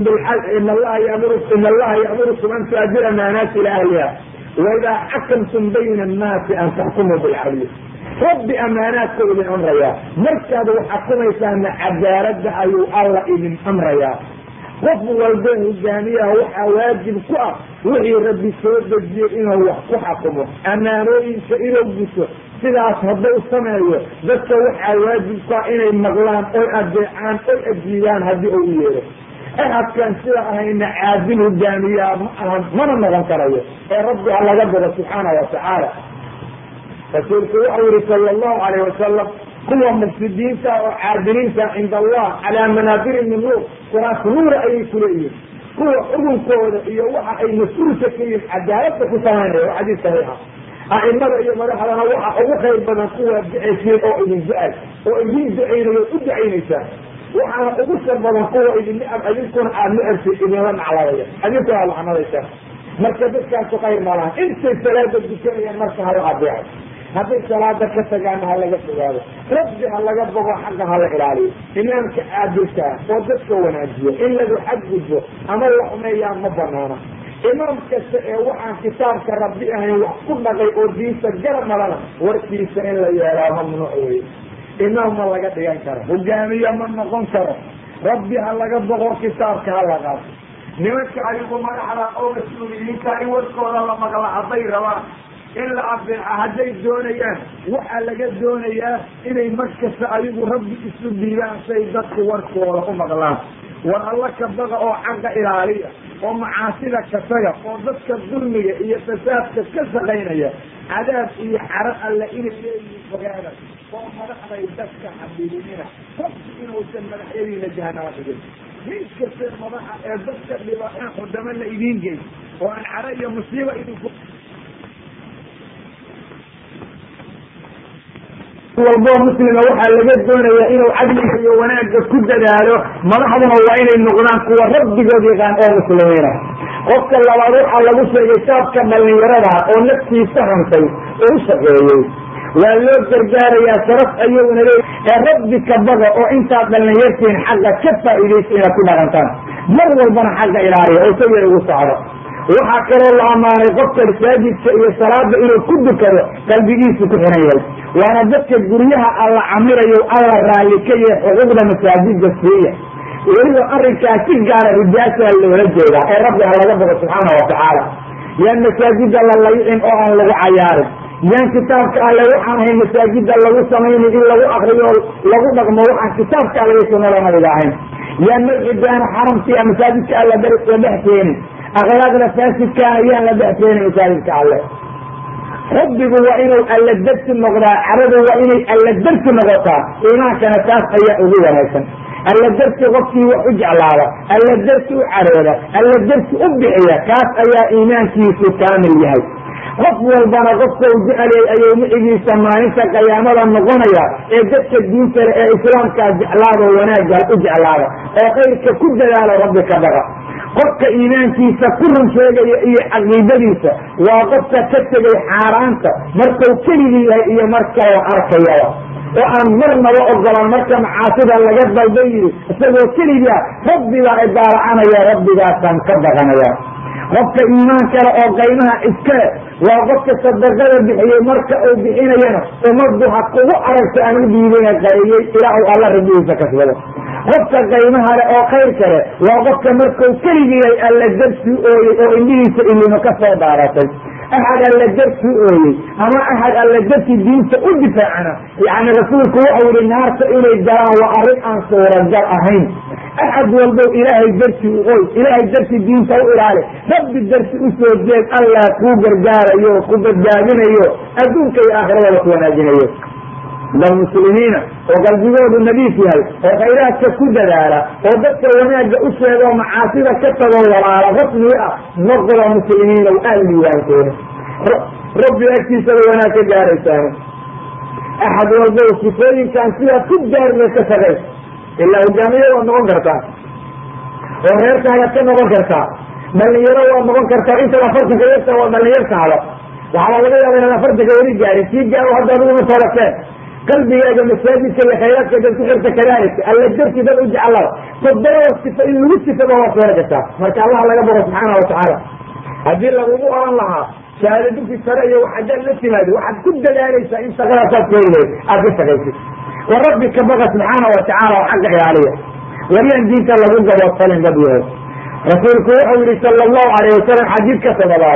an tu'addu amaanaati ila ahliha waidaa xakamtum bayna annaasi an taxkumuu bilcadli rabbi amaanaadka idin amrayaa markaad wax xukumaysaana cadaalada ayuu alla idin amrayaa qof walba hogaamiyaha waxaa waajib ku ah wixii rabbi soo dejiyey inuu wax ku xakumo amaanooyinka inuu guto sidaas hadduu sameeyo dadka waxaa waajib ku ah inay maqlaan oy adeecaan oy ajiibaan haddii uu u yeero axadkan sida ahayna caadil hogaamiyaa ma ahan mana noqon karayo ee rabbi ha laga bogo subxaana watacaala rasuulku wuxuu yihi sala allahu alayh wasalam kuwa mufsidiinta oo caadiliinta cinda allah calaa manaabiri min nuur kuraas nuura ayay kuleeyihin kuwa xugunkooda iyo waxa ay mas-uulka ka yihin cadaalada ku samaynaya waa xadiis saxiixa a'imada iyo madaxdana waxa ugu khayr badan kuwa ducaysiin oo idin du-ay oo idin ducaynayo u ducaynaysaa waxaana ugu shar badan kuwa idin nicab adinkuna aad nicabsi idinla nacladaya adinkuna aad lacnadaysaa marka dadkaasu khayr malahan intay salaada dukanayaan marka hala adeeco hadday salaada ka tagaana ha laga fogaado rabbi ha laga bogo xaqa hala ilaaliyo imaamka caadilkaa oo dadka wanaajiyo in lagu xadgudbo ama la xumeeyaa ma banaana imaam kasta ee waxaan kitaabka rabbi ahayn wax ku dhaqay oo diinta garab malana warkiisa in la yeelaa mamnuuc weye imaam ma laga dhigan karo hogaamiye ma noqon karo rabbi ha laga bogo kitaabka ha la qaato nimanka adigu madaxda oo mas-uuliyiinta in warkooda la maqla hadday rabaan in la adeeca hadday doonayaan waxaa laga doonayaa inay markasta adigu rabbi isu dhiibaan say dadku warkooda u maqlaan. war alla ka baqa oo xaqa ilaaliya oo macaasida ka taga oo dadka dulmiga iyo fasaadka ka shaqaynaya cadaab iyo xaro alle inay leeyihiin fogaada oo madaxday dadka xabiibinina rabbi inuusan madaxyadiina jahanaba dhigin. nin kasta madaxa ee dadka dhiba in xudamo la idiin geyn oo aan caro iyo musiiba idinku walbo muslima waxaa laga doonayaa inuu cadliga iyo wanaagga ku dadaalo. madaxduna waa inay noqdaan kuwa rabbigood yaqaan oo muslimiina. qofka labaad waxaa lagu sheegay shaabka dhalinyarada oo naftiisa hantay oo u shaqeeyey waa loo gargaarayaa sharaf ayaguna leey ee rabbi ka baga oo intaad dhalinyartiin xaqa ka faa'iidaysa inaad ku dhaqantaan mar walbana xaqa ilaaliya oo isaga ugu socdo. waxaa kaloo la ammaanay qofka masaajidka iyo salaada inuu ku dukado qalbigiisu ku xiran yahay. waana dadka guryaha alla camirayo alla raalli ka yahay xuquuqda masaajidda siiya. weliba arrinkaa si gaara rijaashaa loola jeedaa ee rabbi ha laga bogo subxaana watacaala. yaan masaajida la layicin oo aan lagu cayaarin. yaan kitaabka alle waxaan ahayn masaajida lagu samaynin in lagu akriyo lagu dhaqmo waxaan kitaabka alle iyo sunnada nabiga ahayn. yaan magcidaana xaramkii masaajidka alla la dhex keenin. akhlaaqda faasidka ayaan la dhex keenin masaajidka alle. rabbigu waa inuu alla darsi noqdaa, caradu waa inay alla darsi noqotaa. iimaankana taas ayaa ugu wanaagsan. alla darsi qofkii wax u jeclaada, alla darsi u carooda, alla darsi u bixiya, kaas ayaa iimaankiisu kaamil yahay. qof walbana qofka u jeceliyay ayuu micigiisa maalinta qiyaamada noqonaya ee dadka diinta le ee islaamkaa jeclaada oo wanaagga u jeclaada oo khayrka ku dadaalo rabbi ka dhaqa. qofka iimaankiisa ku run sheegaya iyo caqiidadiisa waa qofka ka tegay xaaraanta markuu keligii yahay iyo markao arkayaba oo aan marnaba ogolaan marka macaasida laga dalban yiri isagoo keligia rabbigaa idaalacanaya rabbigaasaan ka dhaqanaya. qofka iimaan kale oo qaymaha iskale waa qofka sadaqada bixiyey marka uu bixinayana ummaddu ha kugu aragta aan u dhiibina qariyey ilaa uu alla rabbigiisa kasbado. qofka qaymaha le oo khayr kale waa qofka markuu keligiyay alla darsi ooyey oo indhihiisa ilimo ka soo dhaaratay. axad alla darsi ooyey ama axad alla darsi diinta u difaacana yani rasuulku waxau yihi naarta inay galaan waa arrin aan suuragal ahayn. axad walbow ilaahay darsi u oy, ilaahay darsi diinta u ilaali, rabbi darsi usoo jeed allah kuu gargaarayo ku badbaadinayo adduunka iyo aakhirada ku wanaajinayo. dad muslimiina oo qalbigoodu nadiif yahay oo khayraadka ku dadaala oo dadka wanaagga u sheega oo macaasida ka tago walaala rasmi ah noqda muslimiin ow aad liibaankeena rabbi agtiisada wanaag ka gaaraysaano. axad walbow sifooyinkan sidaad ku gaarina ka shaqay ilaa hogaamiye waad noqon kartaa oo reerkaaga ka noqon kartaa, dhalinyaro waad noqon kartaa. intaad afartanka yarta waa dhalinyartaada waxaa laga yaaba inaad afartanka weli gaarin sii gaaro hadda adiguna toolakeen qalbigaaga masaajidka iyo khayraadka dad ku xirta kadaalika alla darti dad u jeclaa todobada sifa in lagu sifada waa soo gashaa. marka allah laga baro subxaana watacaala. haddii lagugu oran lahaa shahaado dugsi sare iyo waxaadaad la timaado waxaad ku dadaalaysaa in shaqadaasaad keeliday aad ka shaqaysid. wa rabbi ka baqa subxaana watacaala oo xagga ilaaliya. wariyaan diinta lagu gaboodsalin dad yahay. rasuulku wuxuu yihi sala allahu alayh wasalam xadiidka todobaad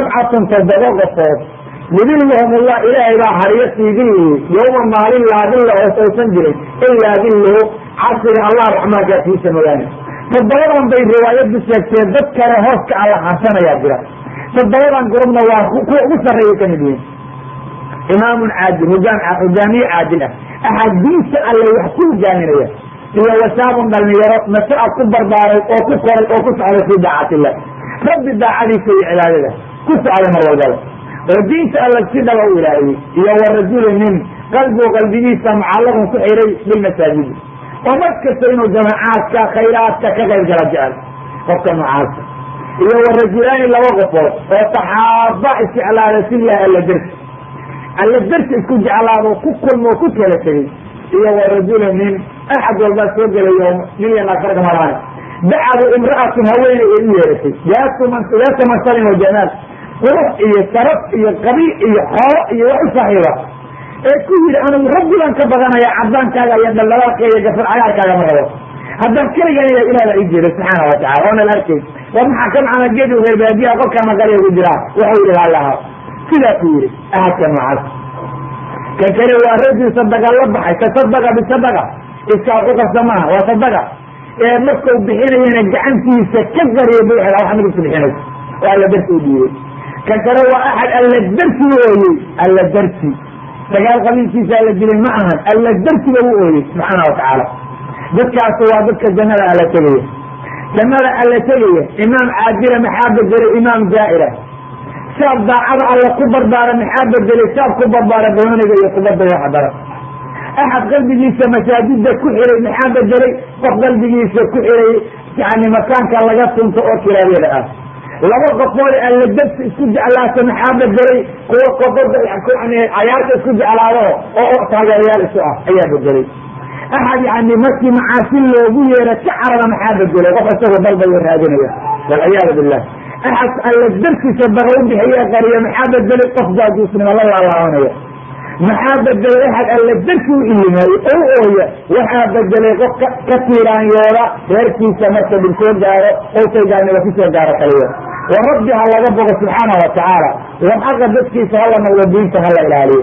7 qofood yudillahum allah ilaahay baa hariyo siidin yowma maalin laadilla hoosaysan jiray ilaa dillahu casriga allah raxmaankaa kiisa mooyaane. todobadan bay riwaayaddu sheegtee dad kale hooska alla harsanayaa jira. todobadan gurubna waa kuwa ugu sarreeya ka mid yihiin. imaamun caadil hogaamiye caadil ah axad diinta alle wax ku hogaaminaya iyo wasaabun dhalinyaro masaa ku barbaaray oo ku koray oo ku socday fii daacatillah rabbi daacadiisa iyo cibaadada ku socday mar walbaba oo diinta alla si dhaba u ilaahiyey. iyo warajulu nin qalbigiisa mucallaqun ku xiray bilmasaajidi oo mar kasta inuu jamaacaadka khayraadka ka qayb gala jecel qofka noocaasa. iyo warajulaani 2 qofood oo taxaaba isjeclaada fillahi alla darsi isku jeclaado ku kulmo ku kala tegey. iyo warajulu nin axad walbaa soo gelayo nin iyo naag farka maraan dacadu imra'atun haweeney ay u yeeratay yaata mansalin wa jamaal qurux iyo saraf iyo qabiil iyo xoolo iyo wax u saaxiiba ee ku yidhi anigu rabbigan ka badanaya cadaankaaga iyo dhaldhalaalka iyo gafar cagaarkaaga ma rabo haddaan keliganaya ilaahda ii jeedo subxaana watacala oona la arkayn war maxaa ka macana geedi reer baadiyaha qolkaa magaalaya ku jiraa waxau yihi laalaha sidaa ku yidhi ahadka noocaas. kan kale waa rajul sadaqa la baxay, tasadaqa bisadaqa, iskaa ku qabsa maaha, waa sadaqa ee markau bixinayana gacantiisa ka qariya buu helaa waxa midku bixinaysa oo alla darsi u dhiibay. kan kale waa axad alla darsi u ooyey, alla darsi dagaal qabiilkiisa alla dilay ma ahan, alla darsiga u ooyey subxaana watacaala. dadkaas waa dadka jannada alla tegaya. jannada alla tegaya imaam caadila maxaa bedelay imaam jaa'ira, shaab daacada alla ku barbaara maxaa bedelay shaab ku barbaara doonaniga iyo kubadda waxa dara. axad qalbigiisa masaajida ku xiray maxaa bedelay qof qalbigiisa ku xiray yani makaanka laga tunto oo kiraabyada ah. laba qofood alla darsi isku jeclaata maxaa bedelay kuwa qofada yani cayaarta isku jeclaado oo taageerayaal isu ah ayaa bedelay. axad yani markii macaasi loogu yeera ka carara maxaa bedelay qof isagoo dalbayo raadinaya walciyaadu billah. axad alla darsi sadaqa u bixiya qariya maxaa bedelay qof jaajuusnimo la laalaabanaya. maxaa bedelay axad alla darsi u ilimaayo oo ooya, waxaa bedelay qof ka tiiraanyooda reerkiisa marka dhulkoo gaaro oo shaygaaniba kusoo gaaro kaliya. wa rabbi ha laga bogo subxaana watacaala, waxaqa dadkiisa hala noqdo diinta hala ilaaliyo.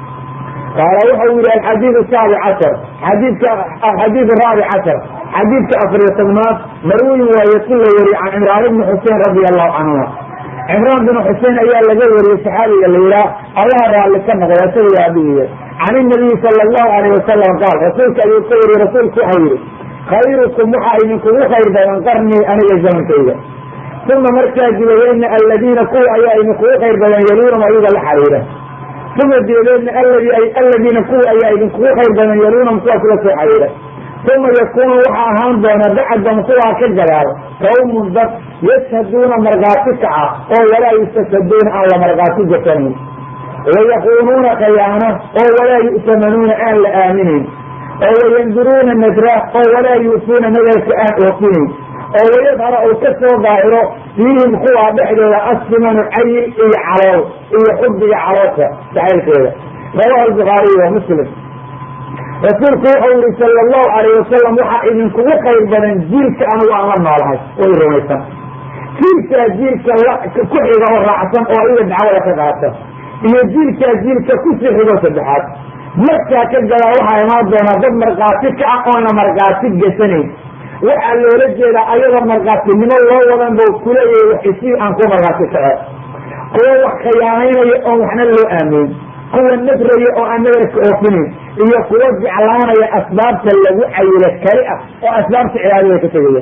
qaala wuxuu yihi alxadiid saabic cashar, alxadiid raabic cashar, xadiidka 40 marwiyin waaye ku la weriye can cimraan ibni xusein radi allahu canhuma. cimraan bin xusein ayaa laga wariyey saxaabiga la yihaah allaha raalli ka noqday isaga aabihiiya. can inabiyi sala allahu alayh wasalam qaal, rasuulka ayuu ka wariyey, rasuulku waxau yihi khayrukum waxaa idinkugu khayr badan qarnii aniga zamankayga, uma markaa dibadeedna alladiina kuwa ayaa idinkugu khayr badan yaluunahum ayaga la xariira, uma dibadeedna alladiina kuwa ayaa idinkugu khayr badan yaluunahum kuwa kula soo xariira, uma yakuunu waxaa ahaan doona bacdam kuwaa ka gadaal qawmun dad yashhaduuna markhaati kaca oo walaa yustashhaduuna aan la markhaati gasanayn, wayakuunuuna khayaana oo walaa yu'tamanuuna aan la aaminayn, oo wayanduruuna nadra oo walaa yu'tuuna nadarka aan oofinayn, oo wayadhara uu ka soo daahiro fiihim kuwaa dhexdooda assimanu cayil iyo calool iyo xubbiga caloosha jacaylkeeda. rawahu albukhaariy wa muslim. rasuulku wuxuu yihi sala allahu alayh wasalam waxaa idinkugu khayr badan jiilka anigu aan la noolahay way rumaysan, jiilkaa jiilka ku xiga oo raacsan oo iga dacwada ka qaata, iyo jiilkaa jiilka kusii xigo saddexaad. markaa ka gadaa waxaa imaan doonaa dad markhaati ka ah oon la markhaati gasanayn. waxaa loola jeedaa ayada markhaatinimo loo wadan bau kuleeyahay waxisii aan ku markhaati kaco, kuwa wax khiyaanaynaya oon waxna loo aaminin, kuwa nadraya oo aan nadarka oofinayn, iyo kuwa jeclaanaya asbaabta lagu cayilo kali ah oo asbaabta cibaadada ka tegaya.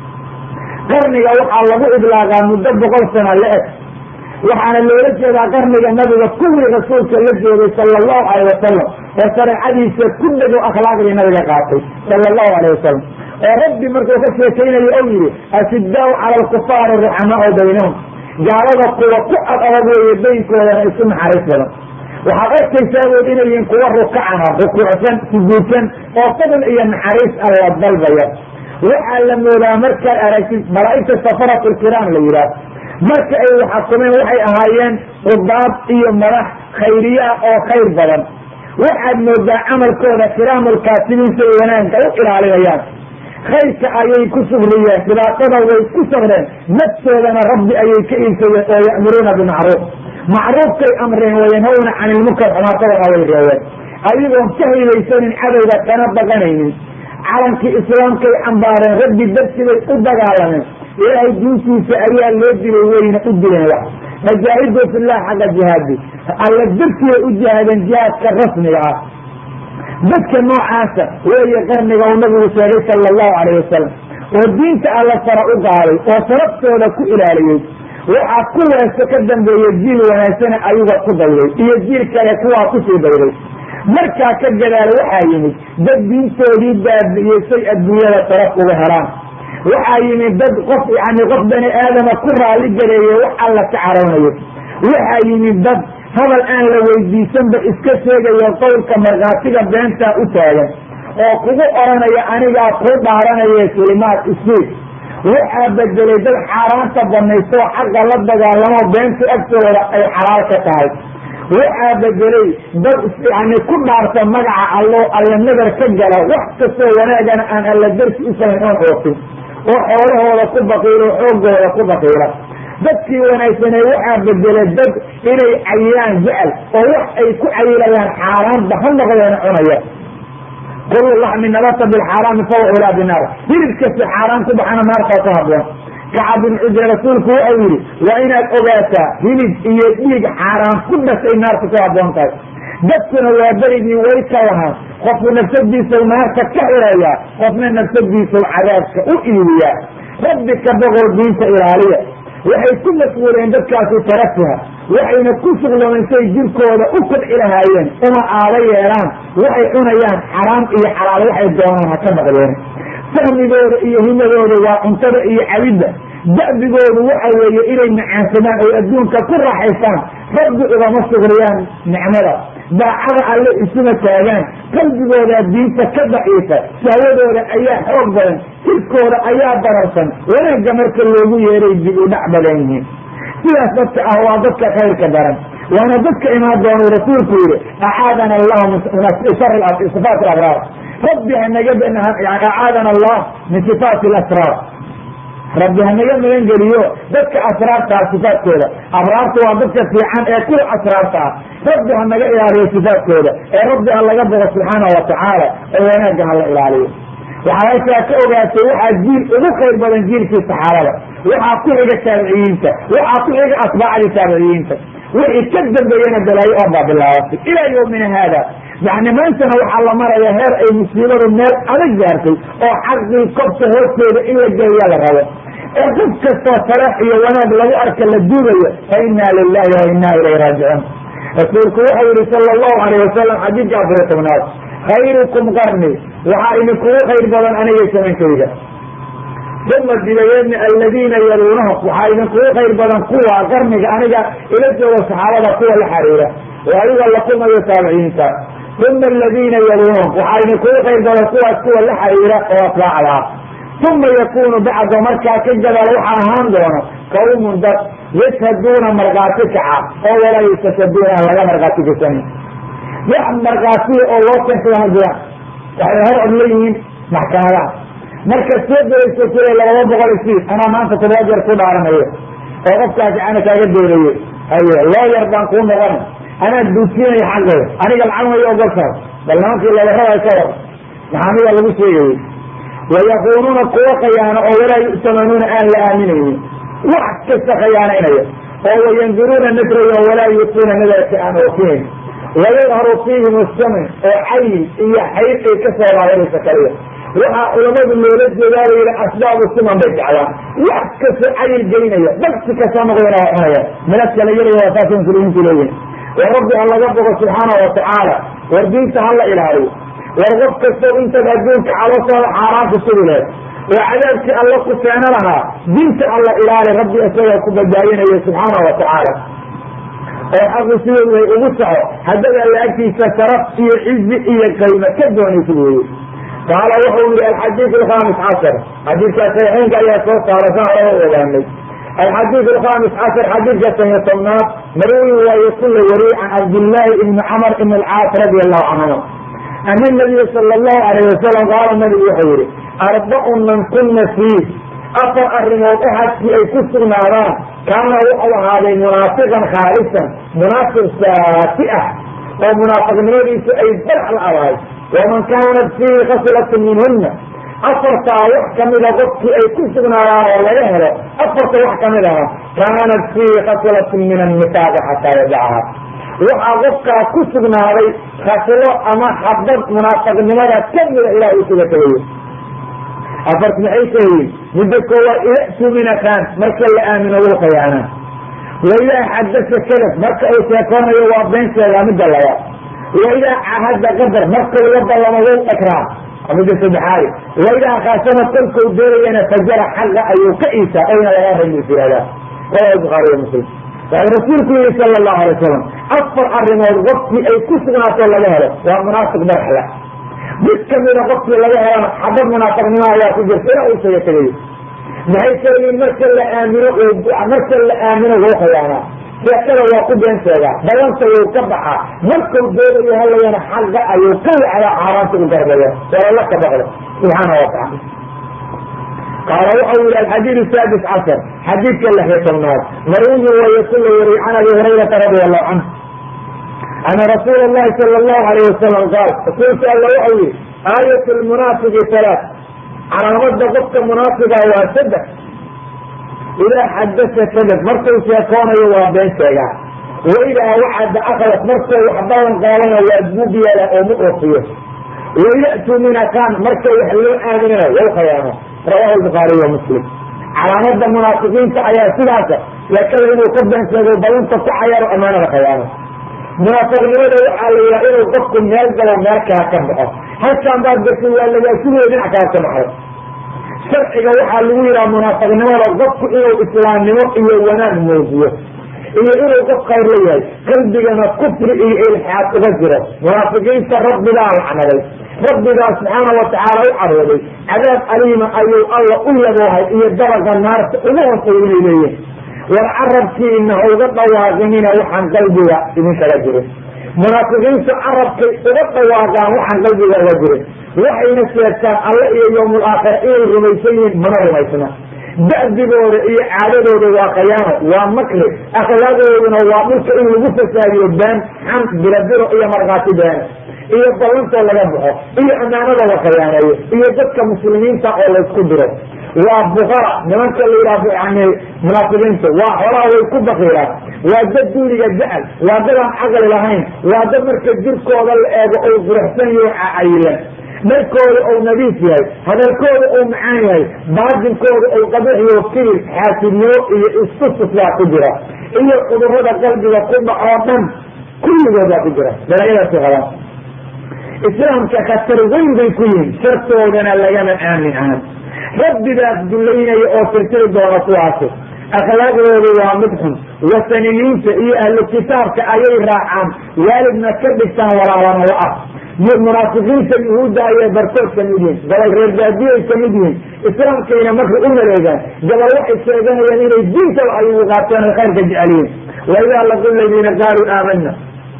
qarniga waxaa lagu idlaaqaa muddo 100 sana la eg, waxaana loola jeedaa qarniga nabiga kuwii rasuulka la jeeday sala allahu alayh wasalam oo shareecadiisa ku dhego akhlaaqdii nabiga qaatay sala allahu alayh wasalam. oo rabbi markuu ka sheekaynayo ou yihi ashiddaau cala alkufaari ruxamaau baynahum, gaalada kuwa ku adag weeye baynkoodana isu naxariis badan. waxaad arkaysaa wood inay yihiin kuwa rukacana rukuucsan sujuudsan oo fadl iyo naxariis alla dalbaya. waxaa la moodaa markaad aragtid malaa'igta safarat lkiraam la yidhaah, marka ay waxakumeen waxay ahaayeen qudaab iyo madax khayriye ah oo khayr badan. waxaad moodaa camalkooda kiraamulkaatibiin say wanaagga u ilaalinayaan, khayrka ayay ku sugriyeen, dhibaatada way ku sabreen, naftoodana rabbi ayay ka iibsadeen oo ya'muruuna bimacruuf, macruufkay amreen wayanhawna can ilmunkar, xumaatadana way reebeen, ayagoon ka hibaysanin cadowga kana baqanaynin. calankii islaamkay cambaareen, rabbi darsigay u dagaalameen, ilaahay diintiisa ayaa loo dilay weyna u dileen wax. fajaahidu fillah xaqa jihaadi, alla darsigay u jihaadeen jihaadka rasmiga ah. dadka noocaasa weeye qarniga uu nabigu sheegay sala allahu alayh wasalam, oo diinta alla sara u qaaday oo saraftooda ku ilaaliyey. waxaa kuweesa ka dambeeyey jiil wanaagsana ayaga ku dayday iyo jiil kale kuwaa kusii dayday. markaa ka gadaal waxaa yimid dad diintoodii baabi'iyey say adduunyada saraf uga helaan. waxaa yimid dad qof bani aadama ku raali gareeye wax alla ka caroonayo. waxaa yimid dad hadal aan la weydiisanba iska sheegayo qowlka markhaatiga beentaa u taagan oo kugu oranaya anigaa ku dhaaranaye kelimaad isfiid. waxaa bedelay dad xaaraanta banaystoo xaqa la dagaalamo beenta agtooda ay xalaal ka tahay. waxaa bedelay dad ku dhaarta magaca allo alla nadar ka gala wax kastoo wanaagana aan alla darsi u samayn oon oofin, oo xoolahooda ku baqiilo xoogooda ku baqiila. dadkii wanaagsanay waxaa bedelay dad inay cayiraan jecel oo wax ay ku cayilayaan xaaraanba ha noqdeena cunaya kulu laxmi nabata bilxaaraami fawa ulaa binaar hilib kasta xaaraan ku baxana naartaa ku habboon kacab bin cujra rasuulku waxau yihi waa inaad ogaataa hilib iyo dhiig xaaraan ku dhashay naarta ku habboon tahay dadkuna waa berigii way ka lahaan qofku nafsadiisau naarta ka xiraya qofna nafsadiisau cadaabka u iibiyaa rabbi ka boqol diinta ilaaliya waxay ku mashguuleen dadkaasi tarafuha waxayna ku sugloomeen say jirkooda u kobci lahaayeen uma aada yeelaan waxay cunayaan xaraam iyo xalaal waxay doonaan ha ka noqdeen fahmigooda iyo himadooda waa cuntada iyo cabidda da'bigoodu waxa weeye inay macaansadaan oy adduunka ku raaxaystaan rabbi ugama sugriyaan nicmada daacada alle isuma taagaan qalbigooda diinta ka daciifa shahwadooda ayaa xoog badan jirkooda ayaa bararsan wanaagga marka loogu yeeray dib u dhac badan yihiin sidaas dadka ah waa dadka khayrka daran waana dadka imaan doonuu rasuulku yihi acaadana allahu min shari sifaat alabraar rabbi acaadana allah min sifaati alasraar rabbi hanaga magan geliyo dadka asraartaa sifaadkooda abraarta waa dadka fiican ee kuwa asraarta ah rabbi hanaga ilaaliyo sifaadkooda ee rabbi ha laga bogo subxaanahu watacaala oo wanaagga hala ilaaliyo waxaa halkaa ka ogaatay waxaa jiil ugu khayr badan jiilkii saxaabada waxaa ku xiga taabiciyiinta waxaa ku xiga atbaacdii taabiciyiinta wixii ka dambeeyena balaayo oo baa bilaabatay ilaa yawmina haada yani maantana waxaa la maraya heer ay musiibadu meel adag gaartay oo xaqii kobta hoosteeda in la geliya la rabo ee qof kastoo salaax iyo wanaag lagu arka la duubayo fa inaa lilahi wa inaa ilayhi raajicuun rasuulku wuxuu yihi sala allahu alayh wasalam xadiidka afariyo tobnaad khayrukum qarni waxaa idinkugu khayr badan aniga samankayga uma dibayeedna aladiina yaluunahum waxaa idinkugu khayr badan kuwa qarniga aniga ila jooga saxaabada kuwa la xariira oo adiga la kulmayo taabiciinta uma aladiina yaluunahum waxaa idinkugu khayr badan kuwaas kuwa la xariira oo atbaacda ah uma yakunu bacda markaa ka gadaal waxaa ahaan doono qawmun dad yashhaduuna markhaati kaca oo walaa yastashhaduuna aan laga markhaati gasanin wax markhaatiya oo loo keensada ma jiraan waxay hor od leeyihiin maxkamadaha markaad soo gelayso kule 200 anaa maanta 7 jeer ku dhaaranayo oo qofkaasi ana kaaga doonayo haye looyar baan kuu noqon anaa duusinaya xaqeeda aniga lacag mayo ogoltahay bal nimankii labarabay ka war maxaamida lagu sheegayey wayakuunuuna kuwa khayaano oo walaa yu'tamanuuna aan la aaminaynin wax kasta khayaanaynaya oo wayanduruuna nasrayo oo walaa yuutuuna nadarka aan oofinayn wayadharu fiihim asamin oo cayn iyo xayr ay ka soo raadanaysa kaliya waxaa culamadu loola jeedaa la yihi asbaabu siman bay jeclaan wax kasta cayil geynaya dagsi kasta noqdana waa cunaya miladka la yaraya waa saasay muslimiintu leeyihin war rabbi ha laga bogo subxaanahu watacaala war diinta hala ilaaliyo war qof kastoo intaad adduunka calooshooda xaaraan ku sugi lahayd oo cadaabkii alla ku seena lahaa diinta alla ilaali rabbi isagaa ku badbaadinaya subxaanahu watacaala oo xaqu sidoodu ay ugu soco haddaba alla agtiisa sharaf iyo cizi iyo qayma ka doonaysa weeye qaala wuxuu yihi alxadiid alkhamis cashar xadiidkaa saxiixeynka ayaa soo saara saan horaba ogaanay alxadiid alkhamis cashar xadiidka saxiix tobnaad marwi waaye kula wariy can cabdillaahi ibni camar ibn alcaas radia allahu canhuma ana nabiya sala allahu alayh wasalam qaala nabigu wuxuu yihi arbacun man kuna fiih afar arrimood axadkii ay ku sugnaadaan kaana wuxuu ahaaday munaafiqan khaalisan munaafiq saati ah oo munaafiqnimadiisu ay barax la adahay waman kaanat fiihi khaslatun minhuna afartaa wax kamida qofkii ay ku sugnaadaan oo laga helo afarta wax kamid aha kaanat fiihi khaslatun min annifaaqi xataa yadacaha waxaa qofkaa ku sugnaaday khaslo ama xabad munaafiqnimada kamida ilaah uu kaga tegayo afarta maxay kayiin midda koowaad iya'tu min akaan marka la aamino wuu khayaanaa waidaa xadasa kadab marka uu sheekoonayo waa been sheegaa midda labaad waidaa cahada qadar markau la ballamo wuu dhagraa midda saddexaadi waidaa khaasama kolkau doonayana fajara xaqa ayuu ka iisaa oyna laga ramis yihahdaa rawahu bukhaari wa muslim waxuu rasuulku yihi sala allahu alay wasalam afar arrimood qofkii ay ku sugnaato laga helo waa munaafiq baraxla mid kamida qofkii laga helana xabad munaafiqnimo ayaa ku jirta ila uu saga tegayo maxay kayiin marka la aamino wuu khayaanaa sheekada waa ku been sheegaa balanta wuu ka baxaa markau doonayo halayana xaqa ayuu ka wacdaa xaaraanta u garbaya walala ka baqdo subxaana watacaala قال وأول الحديث السادس عشر حديث كاللحية النار مروي ويقول عن أبي هريرة رضي الله عنه أن رسول الله صلى الله عليه وسلم قال قلت الله أولي آية المنافق ثلاث على مدى قصة منافقة وأسدة إذا حدث كذب مرته سيكون يوابين سيئا وإذا وعد أخذت مرته وحضرا قالنا وأدبوبي لا أمؤرصيه ويأتوا من كان مرته يحلون آمننا والخيانة رواه البخاري ومسلم على مدى المنافقين كعيار ثلاثة يكلموا قبلا سيقول بلنت كعيار أمانة الخيانة منافق لماذا يحال إلى قفكم يلقى وماركها كمحة هل كان بعد بسيء ولا يسوي يدعكها كمحة شرعي وحال لويرا منافق لماذا قفك إلى الإسلام إلى ونام موزية إلى قف خير ليهي قلبنا كفر إلى الحياة غزرة منافقين رب لا العمل رب الله سبحانه وتعالى يعرض عذاب أليم أيو الله أولوها إلى الدرجة النار أولوها صير إليه والعرب في إنه غضى واغنين وحن قلبها إذن كالجره منافقين عرب كي غضى واغان وحن قلبها وجره وحي نسيت كان الله يوم الآخر إيه الرميسين من الرميسنا دأدبور إيه عاددور وقيامه ومكر أخلاقه وملك إيه المفسر يبان حمد بلدره إيه مرغاتبان إيه الضلنة ولا يبقى إيه أمانة وقيامه إيه ذاتك مسلمين تقول الكبرى وابغاء نمان كاللي رافع يعني منافقين وحراء ويكون بخيرا وادد دولي الجعل وادد عن عقل لهين وادد مركز جركو والآب أو فرحسن يوعى مركز أو نبي فيها هذا الكود أو معاني بعد الكود أو قبيح يوكيل حاسب يوئي استصف لا قدرة إيه قدر هذا قلبي وقوم عاطم كل هذا قدرة لا إله إلا إسلام ككتر وين بيكون شرطه لنا الليام الآمن عنه ربي ذات دلين يؤثر دورة واسف أخلاق رواية مدحن وسنين إيه أهل الكتاب كأيه راعان والدنا كبستان ولا وقف المنافقين اليهود أيه بركوت كمدين قال الرجادية كمدين إسلام كينا مكر أمنا لإذن قال واحد سيدان ينين الدين تلعي وغاتان الخير كجعلين وإذا لقوا الذين قالوا آمنا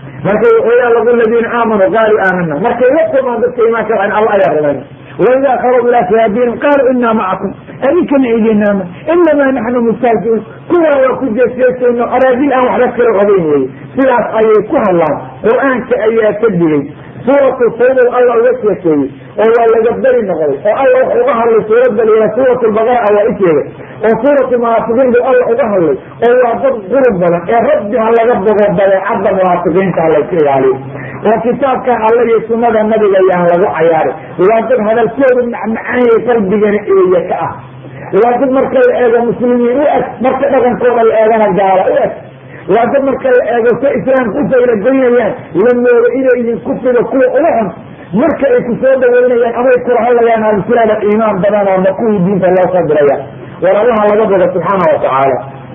وإذا لقوا الذين آمنوا قالوا آمنا مركي يقول ما ذكي ما كان الله يغلبنا وإذا خرجوا إلى شهادين قالوا إنا معكم أريكم إلينا إنما نحن مستهزئون كلها وكل جسيس إنه أراضي أو حركة الغبين سلاح أيكوها الله قرآن كأيها كبيرين سورة الصيد الله وكيسي والله اللي قدر النغل والله أظهر لسورة إلى سورة البغاء وإكيه وسورة المنافقين الله أظهر لي والله ضد قرب بلا يا ربي على رب بلا عبد المنافقين تعالى يكيه عليه وكتاب كان الله يسمى النبي لي على عياره ولكن هذا الكون معاني قلبي إليك ولكن مركز الآية المسلمين مركز كون الآية الجارة ولكن مركز الآية الإسلام كفر إلى الدنيا لما إلى الكفر كل أولهم مركز الكفر وإلى أمر القرآن لأن الإسلام الإيمان بنانا ونقول دين الله صدريا ورأوها وجبه سبحانه وتعالى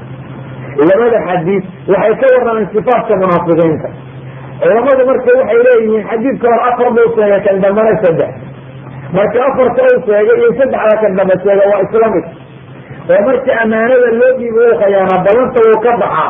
لماذا الحديث وحيكورنا من صفات المنافقين ولماذا مركز إليه حديث كان أقرب وسيا كان دمنا يسدح مركز أفر توسيا يسدح على كان دمنا يسدح وإسلامك ومركز أمانة اللوجي بوخيانا بلنت وكبحا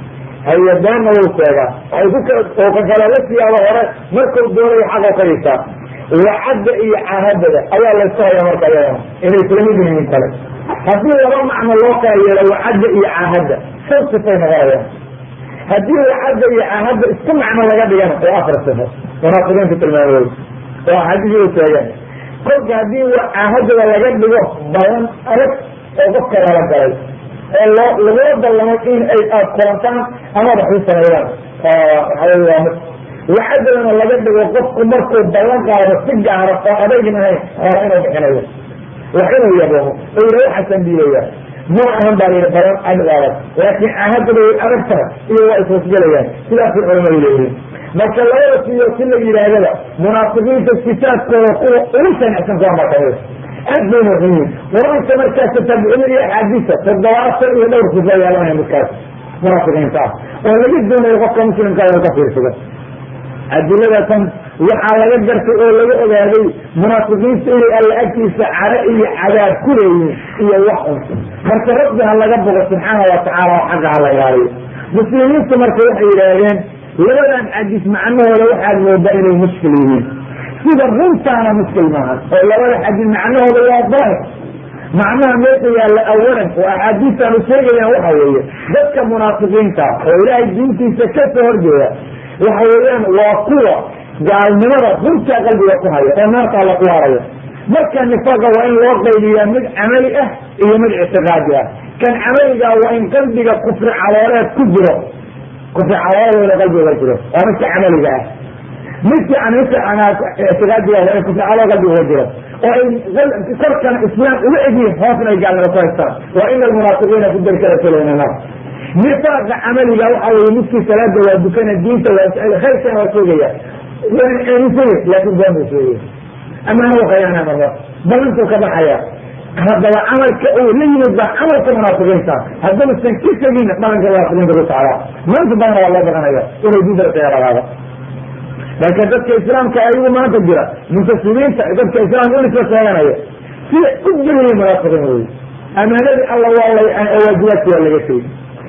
هي دانا وسيا حيثك وكالالتي على غير مركز دوري حاجة كريسة وعد إيه عهد أولا لسه يا مركز إن إسلامي من ثلاث هذه يرى معنى الواقع لو عد إيه عهد صفين غير هذه العهد عهد استمعنا لقد يانا في آخر السنة مناقضين في المعلومات وهذه السيئة كل هذه عهد لقد بيان ألف وفكر على الجائز الله لغاية الله مكين أي القرآن أنا بحث سنوات وعد لنا لقد وقفت مركو بيان على السجع على الصاحبين هاي أنا بحنوه وحنو يبوه إيه حسن بيه ما أهم بالي القرآن عن الغرب لكن عهد الأربعة إيه وقت وسجليان سلاح في العلماء إليه ما كان لا يرسل إلى هذا منافقين في الكتاب كوكو وليس نحسن كما كانوا أدنى مهمين ورأيت مركز تتبعون لي حديثة فالضواسر إلى أرسل زي الله يمكاس منافقين تعال ولا جدون يغطى مسلم كان يكفر سبب الدولة تم وحالا يقدر تقول لي هذه منافقين سئلي ألا أكي سعرائي على كله هي وحهم مرتبط بها الله ربه سبحانه وتعالى وحق على غالي مسلمين تمرتبط إلهين لولا أن أحدث مع أنه لو أحد بين المسلمين إذا هم كان مسلمان ولا أحد مع أنه لو ظاهر macnaha meesha yaalla awalan oo axaadiistaanu sheegayaan waxa weeye dadka munaafiqiinta oo ilaahay diintiisa ka soo horjeeda waxa weeyaan waa kuwa gaalnimada runta qalbiga ku haya oo naarta alla ku harayo. marka nifaaqa waa in loo qaybiyaa mid camali ah iyo mid ictiqaadi ah. kan camaliga waa in qalbiga kufri calooleed ku jiro, kufri calooleed qalbiga jiro waa midka camaliga ah. midka ictiqaadiga waa in kufri calooleed qalbiga jiro oo ay korkana islaam uga egyihin hoosna ay gaalnimo ku haystaan. waa ina almunaafiqiina fi darki asfali naar. nifaaqa camaliga waxa weye midkii salaada waa dukana diinta waa khayrkana waa sheegaya laakin been buu sheegaya amaana wakhayaana marba balantuu ka baxaya. haddaba camalka uu la yimid baa camalka munaafiqiinta haddanusan ka tegin dhalanka munaafiqiinta ku socdaa maanta badana waa loo baqanaya inay diinta seeragaada. laakiin dadka islaamka ayagu maanta jira muntasibiinta dadka islaamka unisla sheeganaya sida u jeliya munaafiqiin wey. amaanadii alla waajibaadkiyaa laga tegey.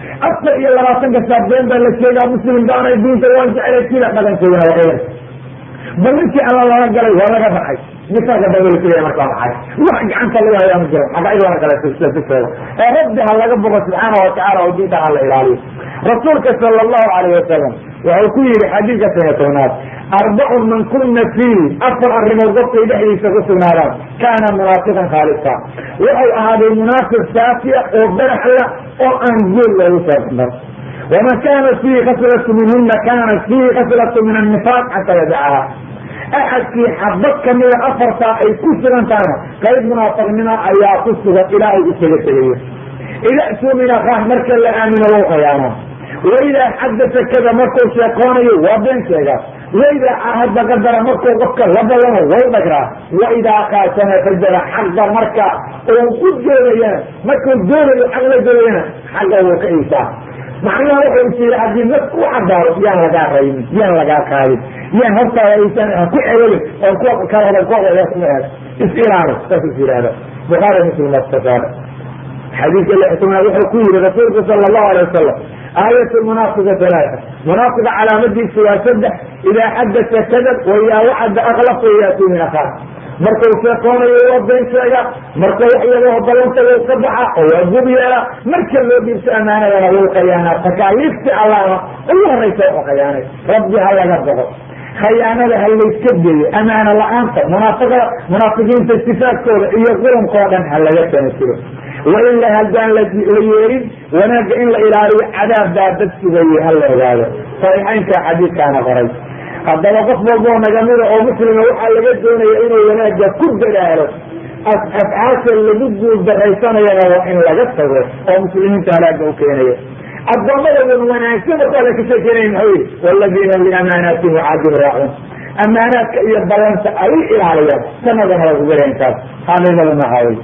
24 saa been baa la sheegaa muslim baanay diinta waan jeclay sida dhaqankeedana waa eer bal ninkii alla laga galay waa laga baxay. nifaaqa baa markaa maxay wax gacanta lagu hayaa ma jiro xaqaydana kale sisooda ee rabbi ha laga boqo subxaana watacaala oo diinta ha la ilaaliyo. rasuulka sala allahu calayh wasalam wuxuu ku yihi xadiidka 12 arbacun man kuna fii 4 arrimood qofkay dhexdiisa ku sugnaadaan kaana munaafiqan khaalisa wuxuu ahaaday munaafiq saafiya oo baraxla oo aan geel loogu saabsan. waman kana fiihi khaslatu minhuna kana fiihi khaslatu min annifaaq xataa yadacaha. axadkii xabad kamida 4 ay ku sugan tahana qayb munaafiqnima ayaa ku sugan ilaahay isaga tegayo. ida tumina kah marka la aamino loo khayaana. waidaa xadasa kada markuu sheekoonayo waa been sheegaa. waidaa ahadda qadara markuu qofka la balamo way dhagraa. waidaa kaasana fajara xaqa marka uu ku joogayana markuu joogayo xaq la joogayana xaqa wuu ka iisaa. macnaha wuxuu jira haddii naf ku cadaaro yaan lagaa raynin yaan lagaa qaadin yaan hortaada aysan ku celelin oo kuwa kala hodan kooda kuma aad is-ilaalo saas is yihahda. bukhaari muslim wastasaada xadiidka 6 wuxuu ku yihi rasuulku sala allahu alay wasalam aayat munaafiqa 3 munaafiqa calaamadiisu waa 3 idaa xadasa kadab waidaa wacada aklaf waidaa min akhaar. markuu sheekoonayo waa been sheega. marka waxyagoo ballantaga ka baxa oo waa gub yeela. marka loo dhiibto amaanadana wuu khayaanaa. takaaliifti allahna ugu horaysa u khayaanay. rabbi ha laga boqo. khayaanada ha layska geeyo. amaano la-aanta munaafiqiinta sifaadkooda iyo qulankoo dhan ha laga tanasuro. wailaa haddaan la yeelin wanaagga in la ilaaliyo cadaab baa dad sugayey ha la ogaado. saxiixaynka xadiidkaana qoray. haddaba qof walboo nagamida oo muslima waxaa laga doonaya inuu wanaagga ku dadaalo. afcaasha lagu guuldaraysanayana waa in laga tago oo muslimiinta halaaga u keenaya. addoommada wanaagsan ala ka sheekeynay maxuu yihi waladiina liamaanaatihim caadin raacuun. amaanaadka iyo ballanta ay ilaaliyaan sanadana waa kugalantaas halinada mahaway.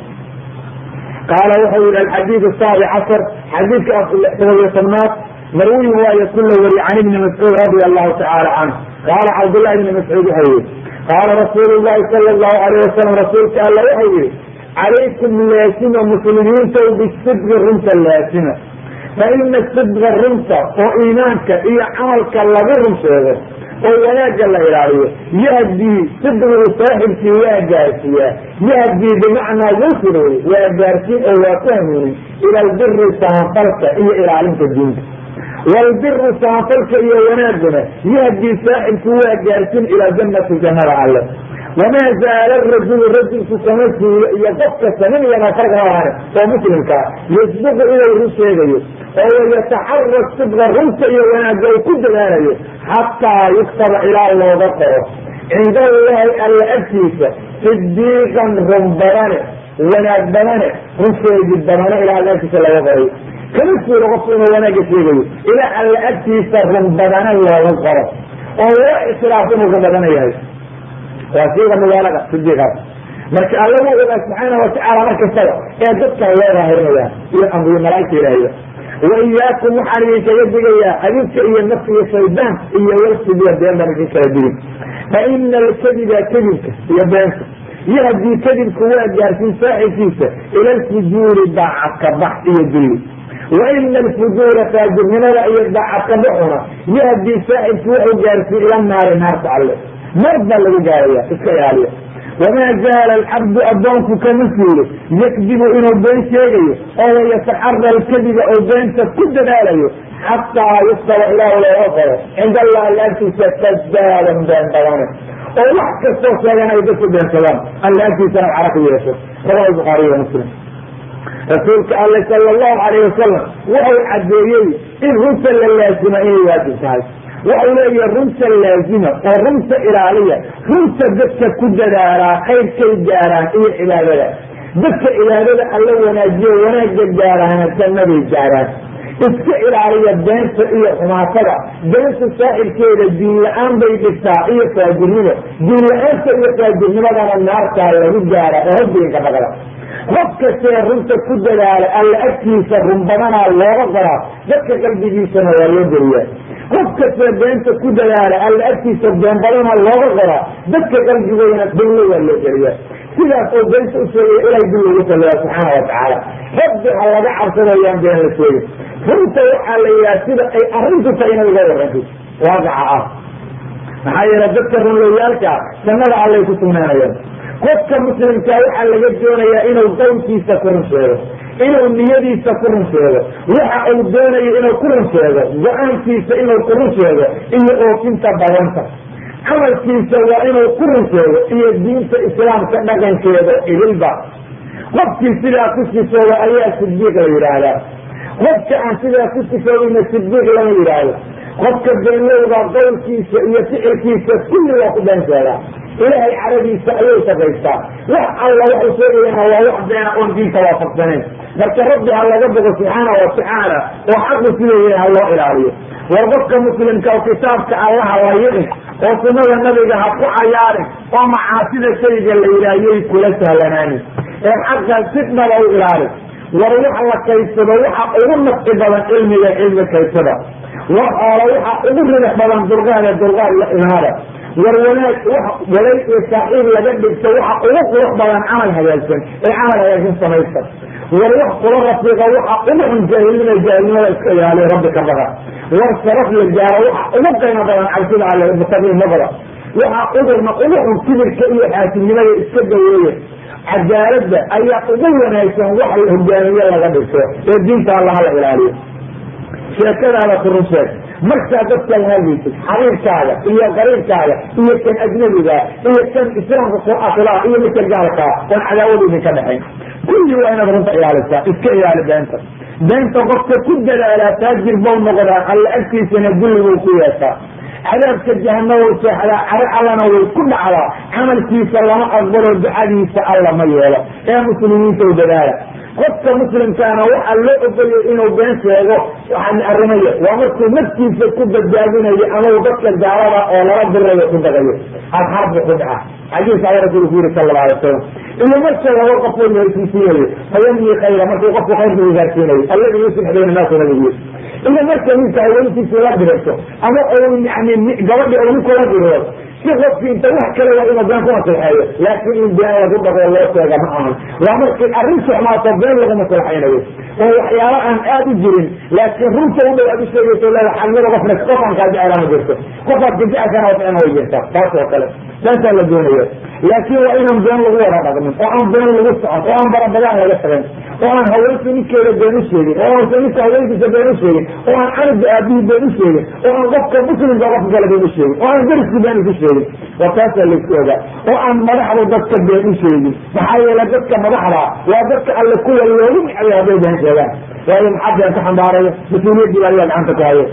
qaala wuxuu yihi alxadiid 17 xadiidka 10 marwi waayo kula wari can ibni mascuud radia allahu tacaala canhu qaala cabdullahi ibni mascuud wuxuu yihi qaala rasuulu llahi sala allahu alayh wasalam rasuulka alla wuxuu yihi calaykum laasima muslimiinta bisidqi runta laasima. fa ina sidqa runta oo iimaanka iyo camalka lagu run sheego oo wanaagga la ilaaliyo yahdii sidqigu saaxibkii waa gaarsiiyaa. yahdii bimacnaa wusul wey waa gaarsiin oo waa ku hanuunin ila albiri samafalka iyo ilaalinta diinta. walbiru samafalka iyo wanaaguna yahdii saaxibku waa gaarsiin ilaa jannati jannada alle. wamaa zaala rajulu rajulku sama suulo iyo qofka saminayana fargahane oo muslimkaa yasbiqu inuu run sheegayo oo wayataxara sidqa runta iyo wanaagga uu ku dadaalayo xataa yuktaba ilaa looga qoro cinda allahi alla agtiisa sidiiqan run badane wanaag badane run sheegi badane ilaa alla agtiisa laga qoray. kama suulo qofku inuu wanaagga sheegayo ilaa alla agtiisa run badane looga qoro oo loo islaafo inuu run badana yahay. waa siiga mubaalaga sidiiqaas marka alla wuu ogaa subxaana watacaala markastaba ee dadkan loo daahirinaya iyo amriyo malaaigta ilaahiya. waiyaakum waxaan idinkaga digayaa adinka iyo nafs iyo shaydaan iyo walsibiya been baan idin kala digin. fa ina alkadiba kadibka iyo beenta yahdii kadibku waa gaarsiin saaxibkiisa ila alfujuuri daacadka bax iyo dulli. waina alfujuura faajirnimada iyo daacadka baxuna yahdii saaxibku wuxuu gaarsiin ila naari naarta alle. naar baa lagu gaaraya iska ilaaliya. وما زال العبد أدونك كمثله يكذب إنه بين شيء أو يتحرى الكذب أو بين كل ذلك حتى يصل إلى ولا يوصل عند الله التي تتزال بين بلانه ووحك الصوت لنا يدخل بين سلام التي سنة عربية رواه البخاري ومسلم. رسولك الله صلى الله عليه وسلم وهو عدوية الرسل اللازمة إيه واجب هاي وأولئي الرمسة اللازمة والرمسة إلالية رمسة دكة كددارا خير كيدارا إيه إلالية دكة إلالية الله وناجيه وناجيه جاران النبي جاران iska ilaaliya beenta iyo xumaatada beenta saaxilkeeda diin la-aan bay dhigtaa iyo faajirnimo diin la-aanta iyo faajirnimadana naartaa lagu gaara oo hadiinka dhaqda qof kastee runta ku dadaala alla agtiisa run badanaa looga qoraa dadka qalbigiisana waa loo geliyaa qof kastee beenta ku dadaala alla agtiisa been badanaa looga qoraa dadka qalbigoodana dawlo waa loo geliyaa sidaas oo beenta u sheegaya ilahay dib ugu taliyaa subxaana watacaala rabbi ha laga cabsadayaan been la sheegay runta waxaa la yidhaha sida ay arrintu tahay inay uga warantid waaqaca ah maxaa yeele dadka runlayaalkaa jannada allay ku sugnaanayaan qofka muslimkaa waxaa laga doonayaa inuu qowlkiisa ku run sheego inuu niyadiisa ku run sheego waxa uu doonayo inuu ku run sheego go-aankiisa inuu ku run sheego iyo oofinta badanta camalkiisa waa inuu ku run sheego iyo diinta islaamka dhaqankeeda idilba qofkii sidaa ku sifooba ayaa sidiiq la yidhaahdaa qofka aan sidaa ku sifoobina sidiiq lama yidhaahdo qofka beenlowda qowlkiisa iyo ficilkiisa kulli waa ku been sheegaa ilaahay caradiisa ayay shaqaystaa wax alla waxay sheegayana waa wax beena oon diinta waafaqsanayn marka rabbi ha laga bogo subxaana watacaala oo xaqu sideeya ha loo ilaaliyo war qofka muslimka oo kitaabka allaha la yicin oo sunnada nabiga ha ku cayaarin oo macaasida shayga la yidhaahiyay kula sahlanaanin ee xaqa sidnaba u ilaalin war waxa la kaysado waxa ugu nafci badan cilmiga cilmi kaysada war xoolo waxa ugu ridax badan dulqaada dulqaad la imaada war wanaag walay iyo saaxiib laga dhigto waxa ugu qurux badan camal hagaagsan ee camal hagaagsan samaysta war wax kula rafiiqa waxa ugu xun jaahilnimada iska ilaaliya rabbi ka baqa war sharaf la gaaro waxa ugu qiimo badan cabsida alle mutaqiinimada waxa cudurna ugu xun kibirka iyo xaasidnimada iska daweeya cadaaladda ayaa ugu wanaagsan wax la hogaamiye laga dhigto ee diinta allaha la ilaaliyo sheekadaada ku run sheeg markaa dadka lahadlaysid xariirkaaga iyo qariibkaaga iyo kan ajnabiga iyo kan islaamka ku-akhilaa iyo midka gaalkaa oon cadaawada idinka dhexayn kulli waa inaad runta ilaalisaa iska ilaali beenta qofka ku dadaalaa taajir bow noqdaa alla agtiisana dulliguu ku yeeshaa cadaabka jahannama way seexdaa caro allana way ku dhacdaa camalkiisa lama aqbalo ducadiisa alla ma yeelo ee muslimiinta u dadaala qofka muslimkaana waxaa loo ogoliyay inuu been sheego waxaa arrimaya waa markuu naftiisa ku badbaadinayo ama dadka gaalada oo lala dirayo ku dagayo asxaabka ku dhaca xadiis aya rasuulku yiri sala allahu alay wasalam iyo marka laba qofoo lahaysiisiinayo fayamni khayra markuu qofku khayrka ugaarsiinayo alladi yuslix bayna naasi nabigiis ila marka ninka haweenkiisa la dirto ama yani gabadhi oo ninkula diro si qofki inta wax kale waa inuu been ku maslaxeeyo laakiin in been lagu dhaqo loo sheega ma ahan waa markii arrin xumaata been lagu maslaxaynayo oo waxyaalo aan aad u jirin laakiin runta u dhow aad u sheegayso leeda xalmada qofaan kaa jeclaa ma jirto qofaad ka jecesana ficna way jirtaa taas oo kale saasaa la doonaya laakiin waa inaan been lagu wada dhaqmin oo aan been lagu socon oo aan barabadaan laga tagayn oo aan haweenka ninkeeda been u sheegin oo aan ninka haweenkiisa been u sheegin oo aan canugga aabihii been u sheegin oo aan qofka muslimka qofka kale been u sheegin oo aan dariski been isu sheegin waa taasaa laisku ogaa oo aan madaxdu dadka been u sheegin maxaa yeele dadka madaxda waa dadka alle kuwa loogu nicday hadday been sheegaan waayo maxaa been ka xambaaraya mas-uuliyaddii baa ayaa gacanta ku hayo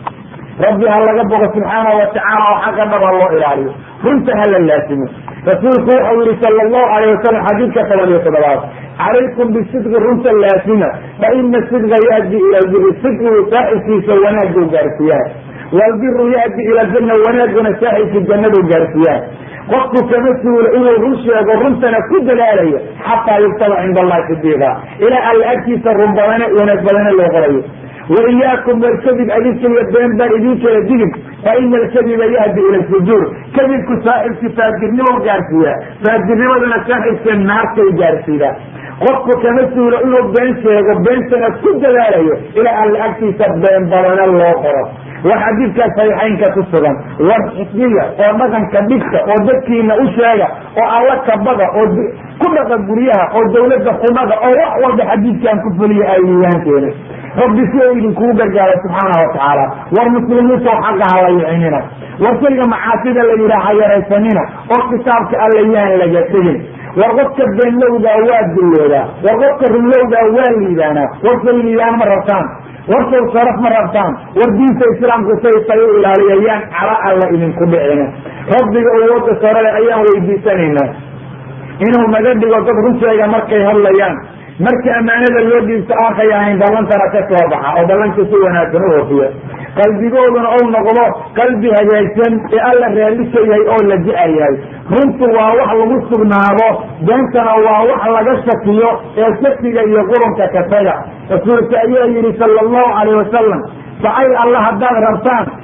rabbi ha laga bogo subxaana watacaala oo xagga dhaba loo ilaaliyo runta ha la laasimo rasuulku waxau yihi sala allahu alayh wasalam xadiidka 17 calaykum bisidqi runta laasima fa ina sidqa yaadi ila albiri sidqigu saaxibkiisa wanaaguu gaarsiiyaan walbiru yaadi ila aljanna wanaaguna saaxibkii jannadu gaarsiiyaan qofku kama suulo inuu run sheego runtana ku dadaalayo xataa yuktaba cinda allahi sidiiqa ilaa alla agtiisa run badane wanaag badane loo qorayo waiyaakum walkadib adinka been baan idinkala digin fa ina alkadiba yahdi ila alfujuur kadibku saaxibki faajirnimo gaarsiiya faajirnimaduna saaxibka naartay gaarsiidaa qofku kama suulo inuu been sheego beentana ku dadaalayo ilaa alla agtiisa been badane loo qoro وحديث كالصحيحين كتسرا والحسنية ونغن كبكة ودكينا أشياء وعلى كبغة كل قبريها ودولة قمغة وأحوال بحديث كان كفلي أيام كينا رب سيئين كوبر قال سبحانه وتعالى والمسلمين حقها ويعيننا وصلنا معاتنا اللي راح يرسمنا وكتابك الليان لجسدين وغطك بين لودا أواد باللودا وغطك باللودا أواد ليدانا وصل ليان مرتان وصل صرف مرتان والدين سيسلام سيطير إلى الأيام على الله إذن كبعنا ربي أواد صار الأيام ويبيساننا إنه مجد وقد رسل مركي هالأيام markii amaanada loo dhiibto aakhayahayn dallantana ka soo baxa oo dallanka si wanaagsan u oofiya qalbigooduna ou noqdo qalbi hagaagsan ee alla raalisa yahay oo la jecel yahay runtu waa wax lagu sugnaado beentana waa wax laga shakiyo ee shakiga iyo qurunka ka taga rasuulka ayaa yidhi sala allahu calayh wasalam jacayl alla haddaad rabtaan